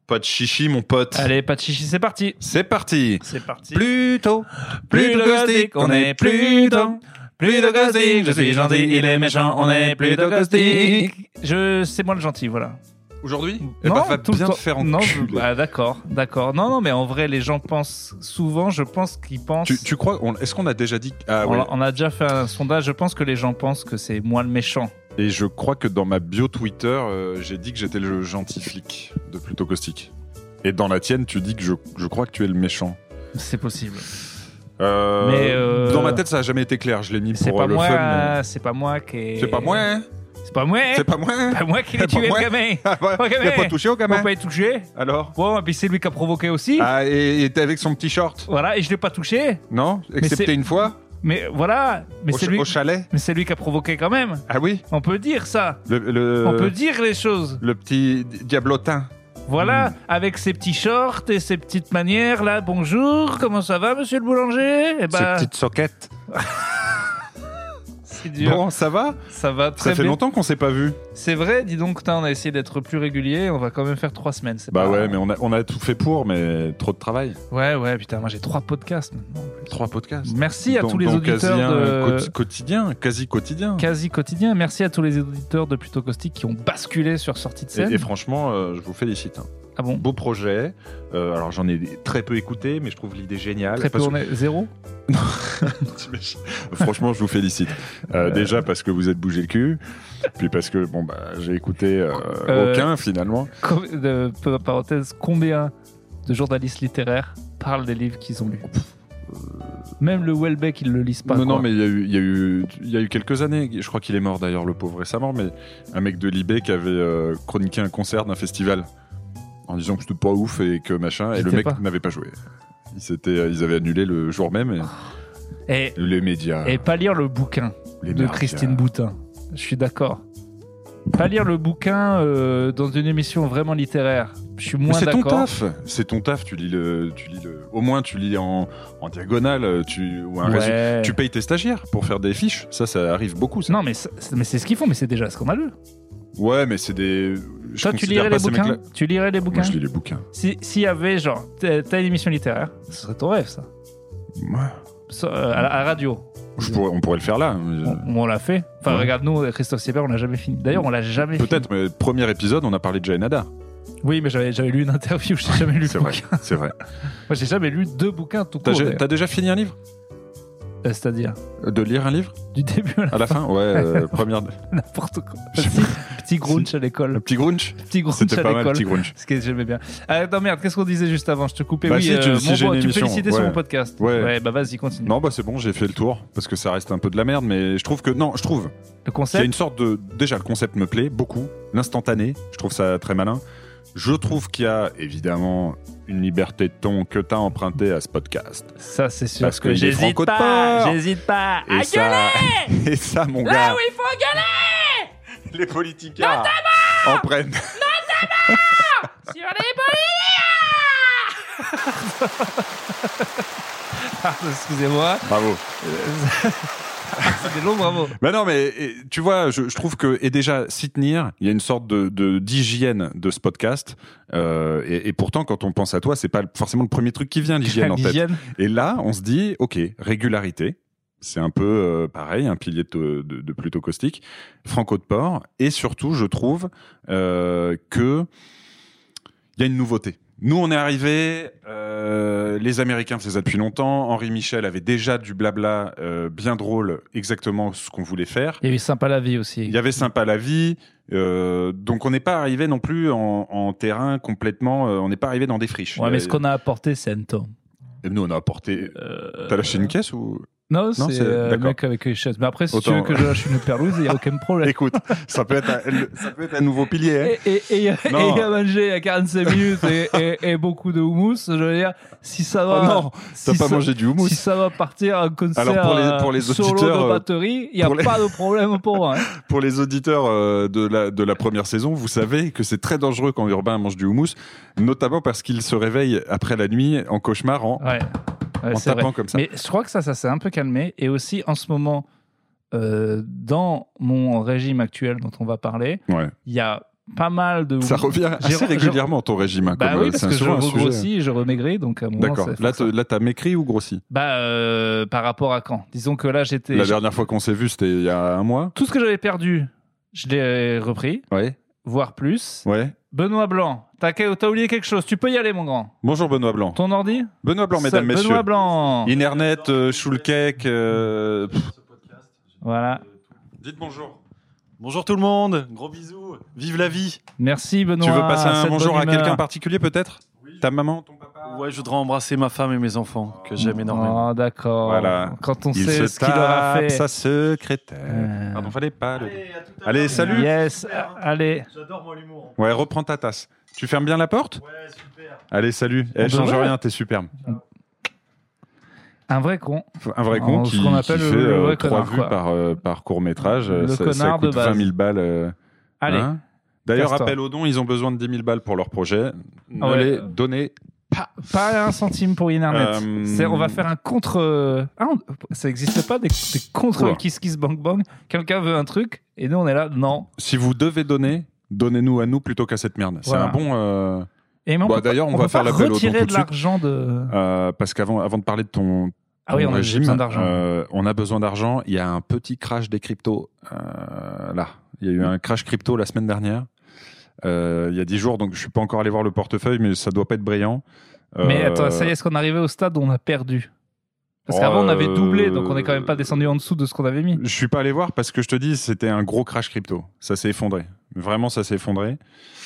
Pas de chichi, mon pote. Allez, pas de chichi, c'est parti. C'est parti. C'est parti. Plus de ghosting, on est plus de ghosting. Je suis gentil, il est méchant, on est plus de ghosting. C'est moi le gentil, voilà. Aujourd'hui Non, va tout le bien temps. te faire Non, enculer. d'accord. Non, mais en vrai, les gens pensent souvent, je pense qu'ils pensent... Tu crois, est-ce qu'on a déjà dit... Ah, ouais. On a déjà fait un sondage, je pense que les gens pensent que c'est moi le méchant. Et je crois que dans ma bio Twitter, j'ai dit que j'étais le gentil flic de Plutôt Caustique. Et dans la tienne, tu dis que je crois que tu es le méchant. C'est possible. Dans ma tête, ça a jamais été clair. Je l'ai mis C'est pour pas le moi, fun. Mais... c'est pas moi qui... C'est pas moi, hein. C'est pas moi. C'est pas moi. Pas moi qui l'ai C'est pas tué, moi. le gamin. Ah ouais, Pas gamin. il a pas touché au gamin. Faut pas y toucher. Alors Bon, et puis c'est lui qui a provoqué aussi. Ah, et t'es avec son petit short. Voilà, et je l'ai pas touché. Non, excepté c'est- une fois Mais voilà, mais c'est lui. au chalet. Mais c'est lui qui a provoqué quand même. Ah oui. On peut dire ça. Le On peut dire les choses. le petit diablotin. Voilà, avec ses petits shorts et ses petites manières là. Bonjour, comment ça va, monsieur le boulanger? Eh Ces ben, petites soquettes. c'est dur. Bon, ça va. Ça va très Ça fait bien. longtemps qu'on s'est pas vu. C'est vrai, dis donc, putain, on a essayé d'être plus régulier. On va quand même faire 3 semaines. C'est Bah pas... ouais, mais on a tout fait pour, mais trop de travail. Ouais, putain, moi j'ai 3 podcasts maintenant. en plus. 3 podcasts. Merci à Dont- tous les dont auditeurs de quasi quotidien. Quasi quotidien. Merci à tous les auditeurs de Plutôt Caustique qui ont basculé sur Sortie de scène. Et franchement, je vous félicite. Hein. Ah bon? Beau projet. Alors j'en ai très peu écouté, mais je trouve l'idée géniale. Très peu, Parce on est 0. Franchement, je vous félicite. Déjà parce que vous êtes bougé le cul, puis parce que bon bah j'ai écouté aucun finalement. Parenthèse, combien de journalistes littéraires parlent des livres qu'ils ont lus? Même le Welbeck, ils le lisent pas. Non, quoi. mais il y a eu quelques années. Je crois qu'il est mort d'ailleurs, le pauvre récemment, mais un mec de Libé qui avait chroniqué un concert d'un festival en disant que c'était pas ouf et que machin, et le J'étais mec pas. n'avait pas joué. Ils avaient annulé le jour même. Et Et, les médias. et pas lire le bouquin les de médias. Christine Boutin. Je suis d'accord. Pas lire le bouquin dans une émission vraiment littéraire. Je suis Mais moins c'est ton d'accord. taf. C'est ton taf. Tu lis le. Au moins, tu lis en diagonale. Ou un Ouais. résumé. Tu payes tes stagiaires pour faire des fiches. Ça arrive beaucoup. Ça. Non, mais c'est ce qu'ils font, mais c'est déjà scandaleux. Ouais, mais c'est des. Je Toi, tu considère lirais pas les ces bouquins? mecs-là- Tu lirais les bouquins? Moi, je lis les bouquins. S'il y avait, genre, t'as une émission littéraire, ce serait ton rêve, ça. Ouais. À la radio. On pourrait le faire là. On l'a fait. Enfin, Ouais. regarde, nous, Christophe Sieber, on l'a jamais fini. D'ailleurs, on l'a jamais fini. Peut-être, mais premier épisode, on a parlé de Jane Ada. Oui, mais j'avais lu une interview, j'ai jamais lu C'est le vrai, bouquin. c'est vrai. Moi, j'ai jamais lu 2 bouquins tout court. d'ailleurs. T'as déjà fini un livre? C'est-à-dire, De lire un livre? du début à À la fin? Ouais, première. n'importe quoi. Je sais Petit grunch à l'école. Le petit Grunch? Petit grunch C'était à pas mal, l'école. petit Grunch. Ce que j'aimais bien. Non, merde, qu'est-ce qu'on disait juste avant? Je te coupais. Bah oui, si, si j'ai une tu me émission, félicitais sur ouais. mon podcast. Ouais. Bah vas-y, continue. Non, bah c'est bon, j'ai fait le tour. Parce que ça reste un peu de la merde, mais je trouve que. Non, je trouve Le qu'il y a concept. une sorte de. Déjà, le concept me plaît beaucoup. L'instantané, je trouve ça très malin. Je trouve qu'il y a évidemment une liberté de ton que t'as emprunté à ce podcast. Ça, c'est sûr. Parce que qu'il est j'hésite franco de pas. port. J'hésite pas. À Et ça, et ça, mon Là gars, où il faut gueuler les politiciens en prennent. sur les politiques. Excusez-moi. Bravo. C'était long, bravo. Bah non, mais tu vois, je trouve que et déjà s'y tenir, il y a une sorte d'hygiène de ce podcast. Et pourtant, quand on pense à toi, c'est pas forcément le premier truc qui vient, l'hygiène en tête. L'hygiène. Et là, on se dit, ok, régularité. C'est un peu pareil, un pilier de Plutôt Caustique, Franco de Port, et surtout, je trouve que il y a une nouveauté. Nous, on est arrivés, les Américains faisaient ça depuis longtemps. Henri Michel avait déjà du blabla bien drôle, exactement ce qu'on voulait faire. Il y a eu Sympa la vie aussi. Il y avait Sympa la vie, donc on n'est pas arrivé non plus en terrain complètement. On n'est pas arrivé dans des friches. Ouais, mais ce qu'on a apporté, c'est un temps. Et nous, on a apporté. T'as lâché une caisse ou? Non, Non, c'est c'est- le d'accord. mec avec les chaises. Mais après, si tu Autant- veux que je lâche une perlouse, il n'y a aucun problème. Écoute, ça peut être un nouveau pilier. Hein. Et Non. il a mangé à 45 minutes et beaucoup de houmous. Je veux dire, si ça va. Oh non, si t'as pas ça- mangé du houmous. Si ça va partir en concert Alors, pour les solo auditeurs, de batterie, il n'y a pour les- pas de problème pour moi. Hein. Pour les auditeurs de la première saison, vous savez que c'est très dangereux quand Urbain mange du houmous, notamment parce qu'il se réveille après la nuit en cauchemar en Ouais, c'est tapant vrai. comme ça. Mais je crois que ça s'est un peu calmé. Et aussi, en ce moment, dans mon régime actuel dont on va parler, Ouais. il y a pas mal de. Ça revient assez régulièrement ton régime. Hein, bah comme, oui, parce c'est que je souvent un sujet. regrossis et je remaigris, donc à un moment. D'accord. ça- Là, t'as maigri ou grossi? par rapport à quand? Disons que là, j'étais. La dernière fois qu'on s'est vu, c'était il y a un mois. Tout ce que j'avais perdu, je l'ai repris, Ouais. voire plus. Ouais. Benoît Blanc, t'as oublié quelque chose. Tu peux y aller, mon grand. Bonjour Benoît Blanc. Ton ordi? Benoît Blanc, mesdames, messieurs. Benoît Blanc. Internet, Schulcake. Voilà. Dites bonjour. Bonjour tout le monde, gros bisous, vive la vie. Merci, Benoît. Tu veux passer un cette bonjour bonne à quelqu'un humeur. particulier peut-être? Ta maman, ton papa? Ouais, je voudrais embrasser ma femme et mes enfants, que j'aime énormément. Oh, d'accord. Voilà. Quand on Il sait se ce qu'il aura tape fait. sa secrétaire. Pardon, fallait pas le... Allez, salut. Yes, allez. J'adore moi l'humour. Ouais, reprends ta tasse. Tu fermes bien la porte? Ouais, super. Allez, salut. On Change devrait. rien, t'es superbe. Un vrai con. Un vrai con Ce qui, qu'on appelle qui le fait vrai 3 connard, vues quoi. par court-métrage. Le Ça connard de coûte base. 20 000 balles. Allez. Hein. D'ailleurs, casse-toi. appel aux dons, ils ont besoin de 10 000 balles pour leur projet. Ne Ouais. les donnez. Pas un centime pour Internet. Euh, On va faire un contre. Ça n'existe pas des contre Oula. Kiss Kiss Bang Bang. Quelqu'un veut un truc et nous on est là. Non. Si vous devez donner, donnez-nous à nous plutôt qu'à cette merde. Voilà. C'est un bon... Et mais Bah, d'ailleurs, on va faire l'appel aux dons retirer tout de de suite. l'argent de. parce qu'avant de parler de ton Ah oui, on a régime, besoin d'argent. on a besoin d'argent. Il y a un petit crash des cryptos. Là, il y a eu un crash crypto la semaine dernière. Il y a 10 jours, donc je suis pas encore allé voir le portefeuille, mais ça doit pas être brillant. Mais attends, ça y est, est-ce qu'on est arrivé au stade où on a perdu? Parce qu'avant on avait doublé, donc on est quand même pas descendu en dessous de ce qu'on avait mis. Je suis pas allé voir parce que je te dis, c'était un gros crash crypto. Ça s'est effondré. Vraiment, ça s'est effondré.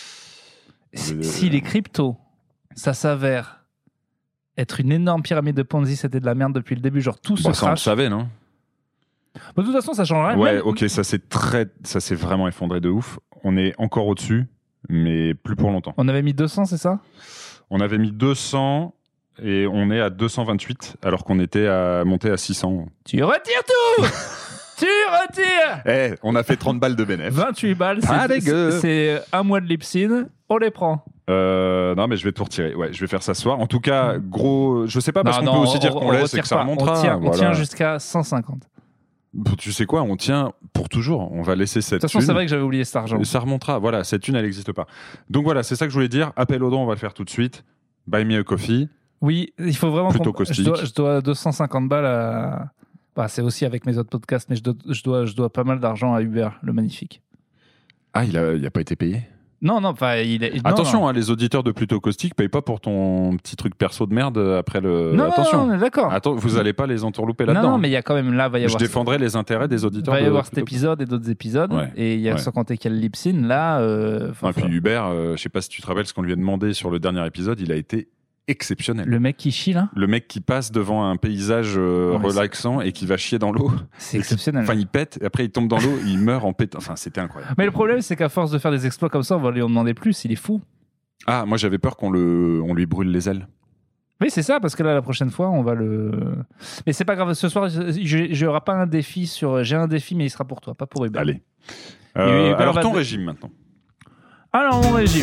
Si les cryptos, ça s'avère être une énorme pyramide de Ponzi, c'était de la merde depuis le début, genre tout se Bah, ça, on le crash. savait, non? Bon, de toute façon, ça change rien. Ouais, Même- ok, ça s'est vraiment effondré de ouf. On est encore au-dessus, mais plus pour longtemps. On avait mis 200, c'est ça? On avait mis 200 et on est à 228 alors qu'on était monté à 600. Tu retires tout. Tu retires. Eh, on a fait 30 balles de bénéf. 28 balles, Ah, dégueu. c'est un mois de Lipsin, on les prend. Non, mais je vais tout retirer. Ouais, je vais faire ça ce soir. En tout cas, gros, je sais pas parce qu'on peut aussi dire qu'on laisse et retire que ça pas. remontera. On Voilà. tient jusqu'à 150. De Tu sais quoi, on tient pour toujours. On va laisser cette toute façon, c'est thune. vrai que j'avais oublié cet argent. Et ça remontera. Voilà, cette thune, elle n'existe pas. Donc voilà, c'est ça que je voulais dire. Appel au don, on va le faire tout de suite. Buy me a coffee. Oui, il faut vraiment Plutôt qu'on... caustique. Je dois 250 balles à... Bah, c'est aussi avec mes autres podcasts, mais je dois pas mal d'argent à Uber, le magnifique. Ah, il a pas été payé. Non, enfin, il est... Attention, non. hein, les auditeurs de Plutôt Caustique payent pas pour ton petit truc perso de merde après le. Non, Attention. non, on est d'accord. Attends, vous allez pas les entourlouper Non, là-dedans. non, mais il y a quand même là, va y Je avoir... défendrai les intérêts des auditeurs. va y de avoir cet Plutôt épisode et d'autres épisodes, Ouais, et il y a ouais. sans compter qu'il y a le Lipsin, là... Et puis Hubert, je sais pas si tu te rappelles ce qu'on lui a demandé sur le dernier épisode, il a été exceptionnel. Le mec qui chie, là, Le mec qui passe devant un paysage mais relaxant et qui va chier dans l'eau. c'est exceptionnel. Enfin, il pète, et après il tombe dans l'eau, il meurt en pétant. Enfin, c'était incroyable. Mais le problème, c'est qu'à force de faire des exploits comme ça, on va lui en demander plus, il est fou. Ah, moi j'avais peur qu'on lui brûle les ailes. Oui, c'est ça, parce que là, la prochaine fois, on va le... Mais c'est pas grave, ce soir, j'aurai pas un défi sur... J'ai un défi, mais il sera pour toi, pas pour Hubert. Allez. Et Hubert Alors va ton te- régime maintenant. Alors, mon régime,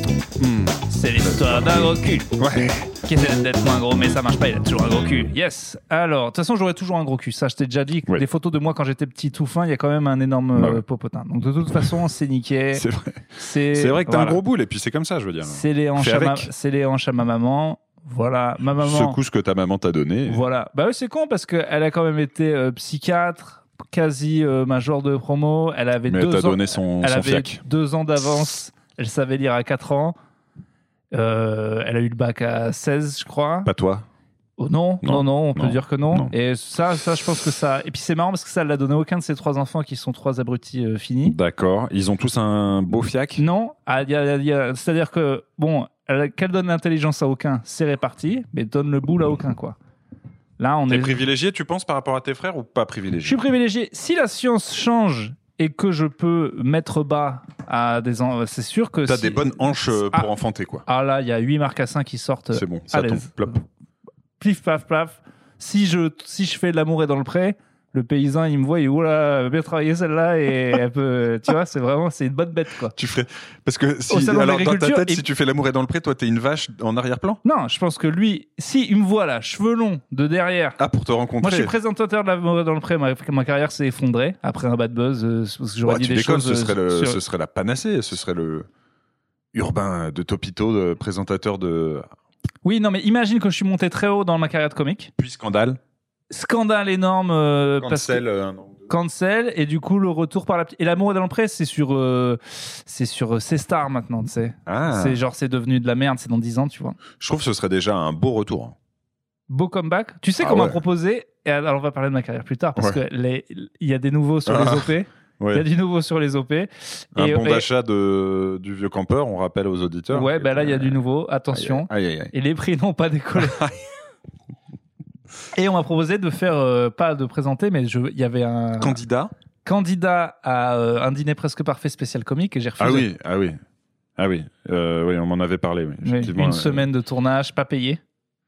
c'est l'histoire d'un gros cul. Ouais. Qui essaie d'être moins gros, mais ça marche pas, il a toujours un gros cul. Yes. Alors, de toute façon, j'aurai toujours un gros cul. Ça, je t'ai déjà dit. Ouais. Des photos de moi quand j'étais petit tout fin, il y a quand même un énorme Bah ouais. popotin. Donc, de toute façon, c'est niqué. C'est vrai. C'est C'est vrai que t'as voilà. un gros boule et puis c'est comme ça, je veux dire. C'est les hanches, Fais à avec. c'est les hanches à ma maman. Voilà, ma maman. Secoue ce que ta maman t'a donné. Voilà. Bah oui, c'est con parce qu'elle a quand même été psychiatre, quasi major de promo. Elle avait Mais 2 t'as ans. donné son Elle avait fiac. 2 ans d'avance. Elle savait lire à 4 ans. Elle a eu le bac à 16, je crois. Pas toi. Oh non, Non, on peut non, dire que non. non. Et ça, je pense que ça. Et puis c'est marrant parce que ça, elle l'a donné à aucun de ses 3 enfants qui sont 3 abrutis finis. D'accord. Ils ont tous un beau fiac. Non, c'est-à-dire que, bon, qu'elle donne l'intelligence à aucun, c'est réparti, mais donne le boule à aucun, quoi. Là, on T'es est. privilégié, tu penses, par rapport à tes frères ou pas Je privilégié? suis privilégié. Si la science change et que je peux mettre bas à des c'est sûr que T'as si- des bonnes hanches Ah. pour enfanter, quoi. Ah là, il y a 8 marcassins qui sortent C'est bon, à ça tombe. l'aise. Plop. Plif paf plaf. Si je fais l'amour et dans le pré, Le paysan, il me voit, il dit oula, elle va bien travailler celle-là et elle peut, tu vois, c'est une bonne bête quoi. Tu ferais parce que Au salon alors dans ta d'agriculture, tête, si tu fais l'amour est dans le pré, toi t'es une vache en arrière-plan. Non, je pense que lui, si il me voit là, cheveux longs de derrière. Ah, pour te rencontrer. Moi, je suis présentateur de l'amour est dans le pré. Ma carrière s'est effondrée après un bad buzz parce que j'aurais dit tu des déconnes, choses. ce serait la panacée, ce serait le Urbain de Topito, de présentateur de. Oui, non, mais imagine que je suis monté très haut dans ma carrière de comique. Puis scandale. Scandale énorme. Cancel. Cancel, et du coup, le retour par la. Et l'amour est dans le pré, c'est sur C-Star maintenant, tu sais. Ah. C'est devenu de la merde, c'est dans 10 ans, tu vois. Je trouve que ce serait déjà un beau retour. Beau comeback. Tu sais Ah qu'on m'a ouais. proposé, et alors on va parler de ma carrière plus tard, parce Ouais. que il y a des nouveaux sur les OP. Il y a Ouais. du nouveau sur les OP. Un bon et- d'achat du vieux campeur, on rappelle aux auditeurs. Ouais, bah là, il y a du nouveau. Attention. Aïe. Et les prix n'ont pas décollé. Et on m'a proposé de faire, pas de présenter, mais il y avait un Candidat. candidat à un dîner presque parfait spécial comique et j'ai refusé. Ah oui. Oui, on m'en avait parlé. Oui. Mais Effectivement, une semaine de tournage, pas payé.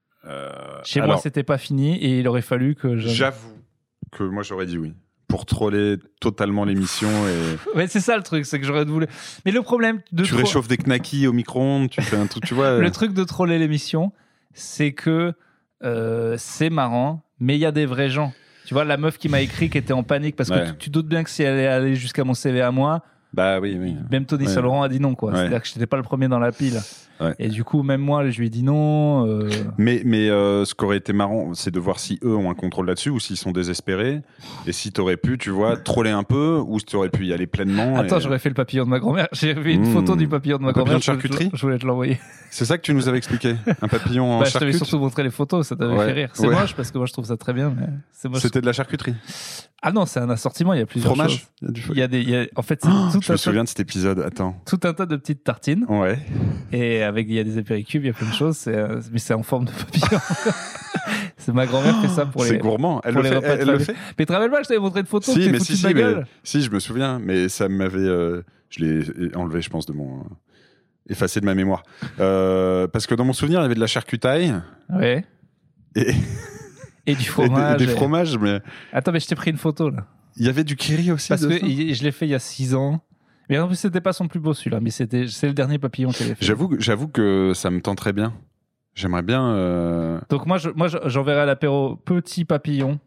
Chez moi, alors, c'était pas fini et il aurait fallu que je. j'avoue que moi j'aurais dit oui. Pour troller totalement l'émission et Ouais, c'est ça le truc, c'est que j'aurais voulu. Mais le problème de tu réchauffes des knackis au micro-ondes, tu fais un truc, tu vois. le truc de troller l'émission, c'est que c'est marrant, mais il y a des vrais gens. Tu vois, la meuf qui m'a écrit qui était en panique parce que Ouais. tu doutes bien que si elle allait aller jusqu'à mon CV à moi, Bah oui. même Tony Ouais. Saint-Laurent a dit non, quoi. Ouais. C'est-à-dire que je n'étais pas le premier dans la pile. Ouais. Et du coup, même moi, je lui ai dit non. Mais ce qui aurait été marrant, c'est de voir si eux ont un contrôle là-dessus ou s'ils sont désespérés. Et si t'aurais pu, tu vois, troller un peu ou si t'aurais pu y aller pleinement. Attends, et- j'aurais fait le papillon de ma grand-mère. J'ai vu une Mmh. photo du papillon de ma Un papillon grand-mère. de charcuterie Je voulais te l'envoyer. C'est ça que tu nous avais expliqué. Un papillon en Bah, je t'avais charcuterie. surtout montré les photos, ça t'avait Ouais. fait rire. C'est Ouais. moche parce que moi je trouve ça très bien, mais c'est moche. C'était de la charcuterie. Ah non, c'est un assortiment, il y a plusieurs Fromage. choses. Il y a du En fait, c'est Oh, tout, je me souviens de cet épisode. Attends. tout un tas de petites tartines Ouais. et il y a des apéricubes, il y a plein de choses, mais c'est en forme de papillon. C'est ma grand-mère fait ça pour C'est les. gourmand. Elle pour le les fait. repas de Elle le famille. fait. Mais te rappelles pas, je t'avais montré une photo, Si, t'es mais foutu si, de ma mais gueule. si, je me souviens. Mais ça m'avait. Je l'ai enlevé, je pense, de mon. Effacé de ma mémoire. Parce que dans mon souvenir, il y avait de la charcutaille Ouais. et, Et du fromage. des fromages, mais Attends, mais je t'ai pris une photo là. il y avait du kiri aussi. Parce que dedans. je l'ai fait il y a 6 ans. Mais en plus, c'était pas son plus beau celui-là, mais c'est le dernier papillon qu'elle a fait. J'avoue que ça me tenterait bien. J'aimerais bien. Donc moi, j'enverrai à l'apéro petit papillon.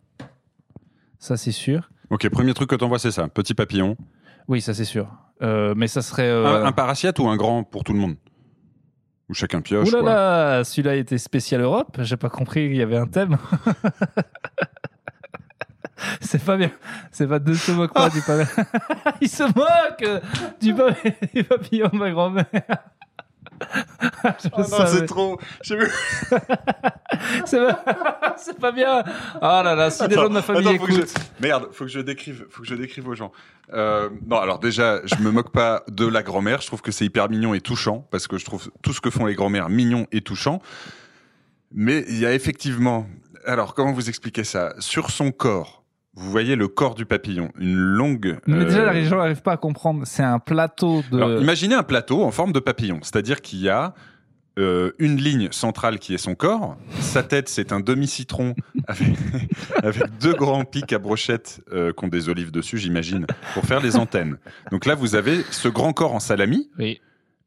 Ça, c'est sûr. Ok, premier truc que t'envoies, c'est ça. Petit papillon. Oui, ça, c'est sûr. Mais ça serait... Un parassiette ou un grand pour tout le monde. Ou chacun pioche. Ouh là quoi. là, celui-là était spécial Europe. J'ai pas compris qu'il y avait un thème. C'est pas bien. C'est pas de se moque pas du papillon. Il se moque du papillon de ma grand-mère. Je Oh non, savais. c'est trop. J'ai vu. C'est pas bien. Oh là là, si des gens de ma famille Attends, écoutent. Merde, faut que je décrive aux gens. Non, alors déjà, je me moque pas de la grand-mère. Je trouve que c'est hyper mignon et touchant parce que je trouve tout ce que font les grand-mères mignon et touchant. Mais il y a effectivement. Alors, comment vous expliquer ça ? Sur son corps, vous voyez le corps du papillon, une longue. Mais déjà, les gens n'arrivent pas à comprendre. C'est un plateau de. Alors, imaginez un plateau en forme de papillon, c'est-à-dire qu'il y a une ligne centrale qui est son corps, sa tête c'est un demi-citron avec deux grands pics à brochette qui ont des olives dessus, j'imagine, pour faire les antennes. Donc là, vous avez ce grand corps en salami, Oui.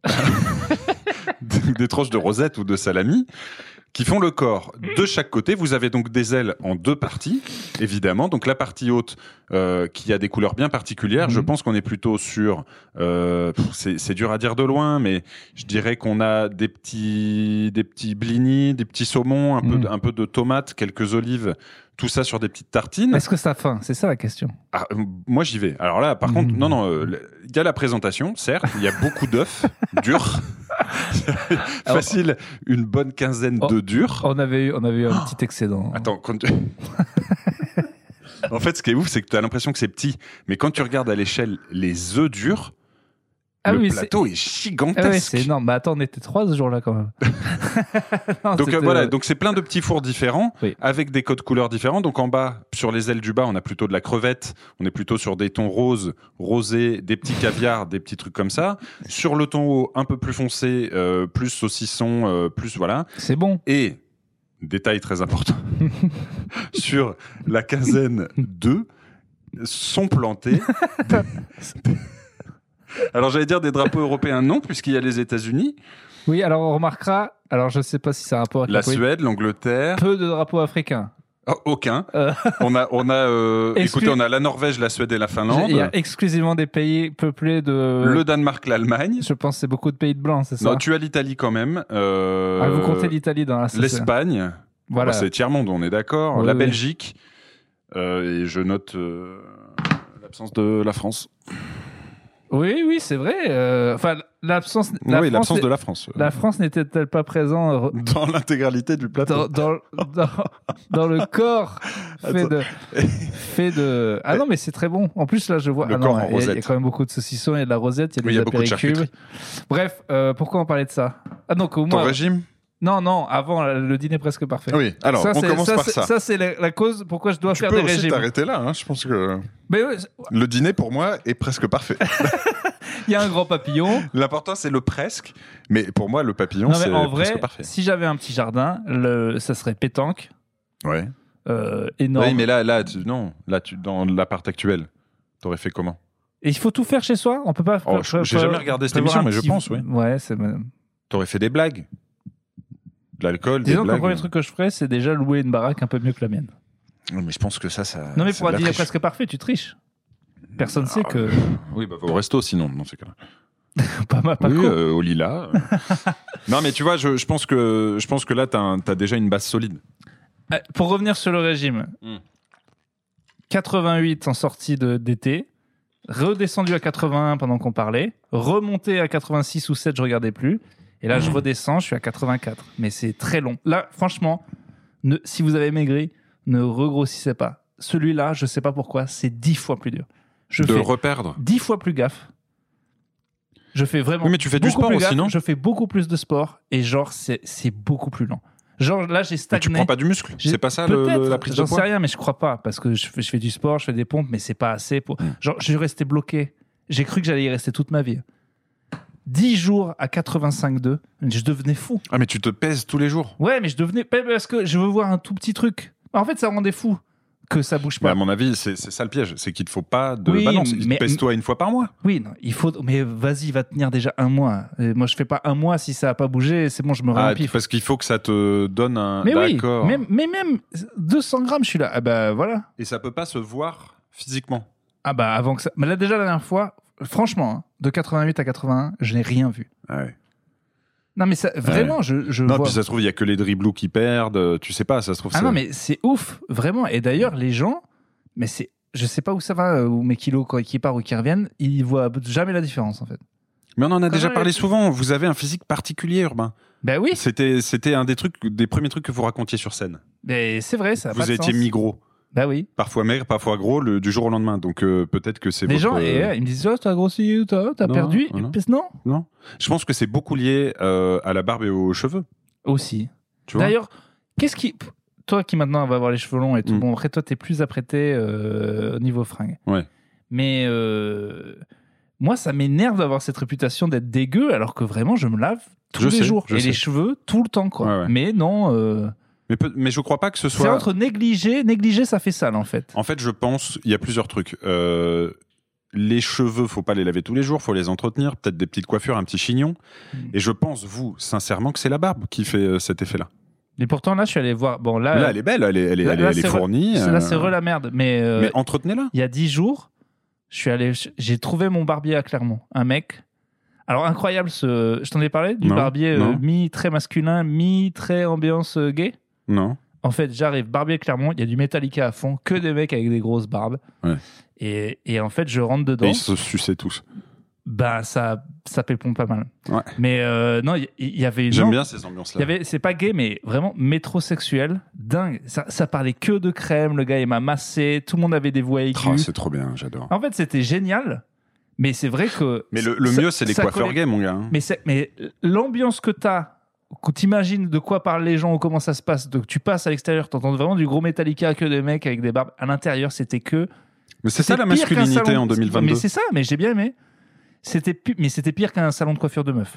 des tranches de rosette ou de salami, qui font le corps de chaque côté. Vous avez donc des ailes en deux parties, évidemment. Donc la partie haute, qui a des couleurs bien particulières. Je pense qu'on est plutôt sur... c'est dur à dire de loin, mais je dirais qu'on a des petits blinis, des petits saumons, un peu de tomates, quelques olives, tout ça sur des petites tartines. Est-ce que ça a faim ? C'est ça la question. Ah, moi, j'y vais. Alors là, par contre, non, il y a la présentation, certes. Il y a beaucoup d'œufs durs. Facile, une bonne quinzaine d'œufs durs. On avait eu un petit excédent. Attends, en fait, ce qui est ouf, c'est que tu as l'impression que c'est petit. Mais quand tu regardes à l'échelle les œufs durs, le plateau est gigantesque. Ah ouais, c'est énorme. Bah attends, on était 3 ce jour-là quand même. Non, Donc voilà, donc c'est plein de petits fours différents, Oui. avec des codes couleurs différents. Donc en bas, sur les ailes du bas, on a plutôt de la crevette, on est plutôt sur des tons roses, rosés, des petits caviars, des petits trucs comme ça. Sur le ton haut, un peu plus foncé, plus saucisson, plus voilà. C'est bon. Et détail très important, sur la quinzaine 2, sont plantés. Alors j'allais dire des drapeaux européens, non, puisqu'il y a les États-Unis, Oui, alors on remarquera, alors je sais pas si ça a un rapport avec la politique, Suède, l'Angleterre. peu de drapeaux africains. Oh, aucun. Euh. On a, Exclu- écoutez, on a la Norvège, la Suède et la Finlande. Il y a exclusivement des pays peuplés de... Le Danemark, l'Allemagne. Je pense que c'est beaucoup de pays de blancs, c'est ça? Non, tu as l'Italie quand même. Ah, vous comptez l'Italie dans la l'Espagne. Voilà. Bah, c'est tiers-monde, on est d'accord. Oui, La oui. Belgique. Et je note l'absence de la France. Oui, c'est vrai. Enfin, l'absence de la France. La France n'était-elle pas présente Dans l'intégralité du plateau. dans le corps fait Attends. de... Ah non, mais c'est très bon. En plus, là, je vois... Le ah corps non, en il y a rosette. quand même beaucoup de saucissons, il y a de la rosette, il y a Oui, il y des a beaucoup de apéricubes. charcuterie. Bref, pourquoi on parlait de ça? Ah donc, au Ton moins... régime? Non, avant, le dîner presque parfait. Oui, alors on commence par ça. Ça, c'est la cause pourquoi je dois Tu faire peux des aussi régimes. t'arrêter là, hein. Je pense que Mais ouais, le dîner pour moi est presque parfait. il y a un grand papillon. L'important c'est le presque, mais pour moi le papillon Non, mais c'est en presque vrai, parfait. si j'avais un petit jardin, ça serait pétanque, Ouais. énorme. Oui, mais là dans l'appart actuel, t'aurais fait comment? Et il faut tout faire chez soi. On peut pas. Oh, j'ai jamais regardé cette émission, mais je pense, oui. Ouais, c'est. T'aurais fait des blagues, de l'alcool, des Disons que le blagues. premier truc que je ferais, c'est déjà louer une baraque un peu mieux que la mienne. Oui, mais je pense que ça. Non, mais c'est pour un de la dîner triche. presque parfait, tu triches. Personne sait que. Oui, bah va au resto sinon, dans ces cas-là. pas Oui, con. au Lila. Non, mais tu vois, je pense que là, t'as déjà une base solide. Pour revenir sur le régime, 88 en sortie d'été, redescendu à 81 pendant qu'on parlait, remonté à 86 ou 7, je regardais plus. Et là, je redescends, je suis à 84. Mais c'est très long. Là, franchement, si vous avez maigri, ne regrossissez pas. Celui-là, je sais pas pourquoi, c'est 10 fois plus dur. Je De fais reperdre. 10 fois plus gaffe. Je fais vraiment. Oui, mais tu fais du beaucoup sport plus aussi, gaffe. non? Je fais beaucoup plus de sport et genre, c'est beaucoup plus lent. Genre, là, j'ai Mais stagné. tu prends pas du muscle. C'est pas ça Peut-être, la prise de j'en poids. sais rien, mais je crois pas parce que je fais du sport, je fais des pompes, mais c'est pas assez pour. Genre, je suis resté bloqué. J'ai cru que j'allais y rester toute ma vie. 10 jours à 85,2, je devenais fou. Ah, mais tu te pèses tous les jours. Ouais, mais je devenais parce que je veux voir un tout petit truc. En fait, ça rendait fou que ça bouge Mais pas. à mon avis, c'est ça le piège, c'est qu'il te faut pas de Oui, balance. mais- Pèse-toi une fois par mois. Oui, non, il faut. Mais vas-y, va tenir déjà un mois. Et moi, je fais pas un mois si ça a pas bougé. C'est bon, je me remets Ah, pif. parce qu'il faut que ça te donne un. Mais oui, D'accord. mais même 200 grammes, je suis là. Ah bah voilà. Et ça peut pas se voir physiquement. Ah bah avant que ça. Mais là déjà la dernière fois, franchement, hein, de 88 à 81, je n'ai rien vu. Ah ouais. Non mais ça, vraiment, je Non, vois. puis ça se trouve, il y a que les dribblous qui perdent. Tu sais pas, ça se trouve. Ah ça... non mais c'est ouf, vraiment. Et d'ailleurs les gens, mais c'est, je sais pas où ça va, où mes kilos qui partent ou qui reviennent, ils voient jamais la différence en fait. Mais on en a déjà Comment parlé elle- souvent. Vous avez un physique particulier, Urbain. Ben oui, C'était un des premiers trucs que vous racontiez sur scène. mais c'est vrai, ça a pas Vous de étiez sens. mi-gros. Bah oui. Parfois maigre, parfois gros, du jour au lendemain. Donc peut-être que c'est Les votre... gens, ils me disent, oh, t'as grossi ou t'as Non, perdu. non. Non. Non. Je pense que c'est beaucoup lié à la barbe et aux cheveux. Aussi. Tu vois. D'ailleurs, qu'est-ce qui. Toi qui maintenant va avoir les cheveux longs et tout, Mm. bon, après toi t'es plus apprêté au niveau fringues. Ouais. Mais moi ça m'énerve d'avoir cette réputation d'être dégueu alors que vraiment je me lave tous Je les sais, jours. je Et sais. les cheveux tout le temps quoi. Ouais, ouais. Mais non. Mais je crois pas que ce C'est soit. entre négliger ça fait sale en fait. En fait, je pense, il y a plusieurs trucs. Les cheveux, faut pas les laver tous les jours, faut les entretenir. Peut-être des petites coiffures, un petit chignon. Et je pense, vous, sincèrement, que c'est la barbe qui fait cet effet-là. Et pourtant là je suis allé voir. Bon là. Mais là, elle est belle, elle est c'est fournie. Là c'est re la merde. Mais entretenez-la. Il y a 10 jours, j'ai trouvé mon barbier à Clermont. Un mec. Alors incroyable, je t'en ai parlé du Non, barbier non. mi-très masculin, mi-très ambiance gay. Non. En fait, j'arrive, barbier Clermont, il y a du Metallica à fond, que des mecs avec des grosses barbes. Ouais. Et en fait, je rentre dedans. Et ils se suçaient tous. Bah, ça pépon pas mal. Ouais. Mais non, il y avait une. J'aime bien ces ambiances-là. C'est pas gay, mais vraiment métrosexuel. Dingue. Ça parlait que de crème. Le gars, il m'a massé. Tout le monde avait des voix Oh, aiguës. c'est trop bien, j'adore. En fait, c'était génial. Mais c'est vrai que. Mais le ça- mieux, c'est les ça coiffeurs collait- gays, mon gars. hein. Mais l'ambiance que t'as, que t'imagines de quoi parlent les gens ou comment ça se passe, donc tu passes à l'extérieur, t'entends vraiment du gros Metallica que des mecs avec des barbes. À l'intérieur, c'était que. Mais c'est ça la pire qu'un masculinité salon- en 2022. Mais c'est ça, mais j'ai bien aimé. Mais c'était pire qu'un salon de coiffure de meuf.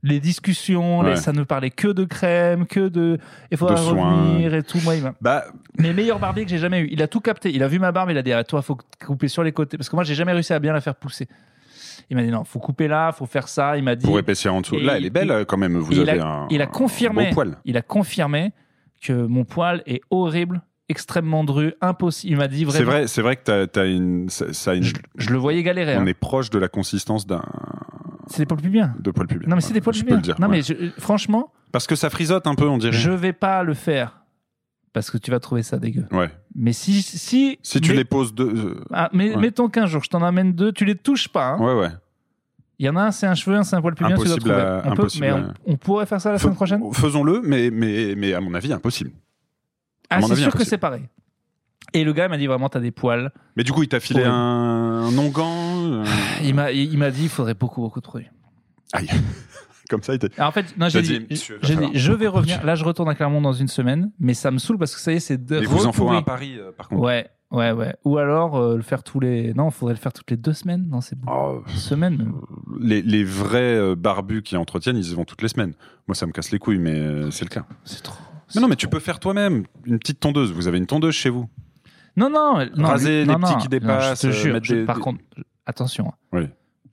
Les discussions, Ouais. ça ne parlait que de crème, que de. Il faudra De soins. revenir et tout. Moi, Bah, mais meilleur barbier que j'ai jamais eu. Il a tout capté. Il a vu ma barbe, il a dit toi, faut couper sur les côtés. Parce que moi, j'ai jamais réussi à bien la faire pousser. Il m'a dit non, faut couper là, faut faire ça. Il m'a dit. pour épaissir en dessous. Et Là, elle est belle quand même. Vous il avez il a un confirmé. beau poil. Il a confirmé que mon poil est horrible, extrêmement dru, impossible. Il m'a dit vraiment. C'est vrai que t'as une, ça a une. Je le voyais galérer. On hein. est proche de la consistance C'est des poils pubiens. de poil pubien. Non, mais c'est des poils Je pubiens. peux le dire. Non, ouais. mais franchement, Parce que ça frisote un peu, on dirait. je vais pas le faire parce que tu vas trouver ça dégueu. Ouais. Mais si Si tu mais- les poses ouais. mettons qu'un jour je t'en amène 2, tu les touches pas. Hein. Ouais, ouais. Il y en a un, c'est un cheveu, un, c'est un poil pubien. Tu dois Impossible trouver. à- On peut- impossible mais à- on pourrait faire ça la semaine prochaine. Faisons-le, mais à mon avis, impossible. Ah, mon c'est avis, sûr que impossible. c'est pareil. Et le gars m'a dit vraiment, t'as des poils. Mais du coup, il t'a filé Horrible. un onguent. Il m'a dit, il faudrait beaucoup de produits. Aïe. Comme ça, il t'a. Alors, en fait, non, j'ai T'as dit, dit, monsieur, va j'ai falloir- dit, je vais revenir. Là, je retourne à Clermont dans une semaine, mais ça me saoule parce que ça y est, c'est de Mais vous en faut un à repourri. Paris, par contre. Ouais. Ou alors le faire tous les. Non, il faudrait le faire toutes les 2 semaines. Non, c'est bon. Oh, Semaine même. les vrais barbus qui entretiennent, ils y vont toutes les semaines. Moi, ça me casse les couilles, mais c'est le cas. C'est trop. Mais non, mais tu peux faire toi-même une petite tondeuse. Vous avez une tondeuse chez vous. Non. Raser les petits qui Non, dépassent, je te jure. mettre des- Par contre, attention. Oui.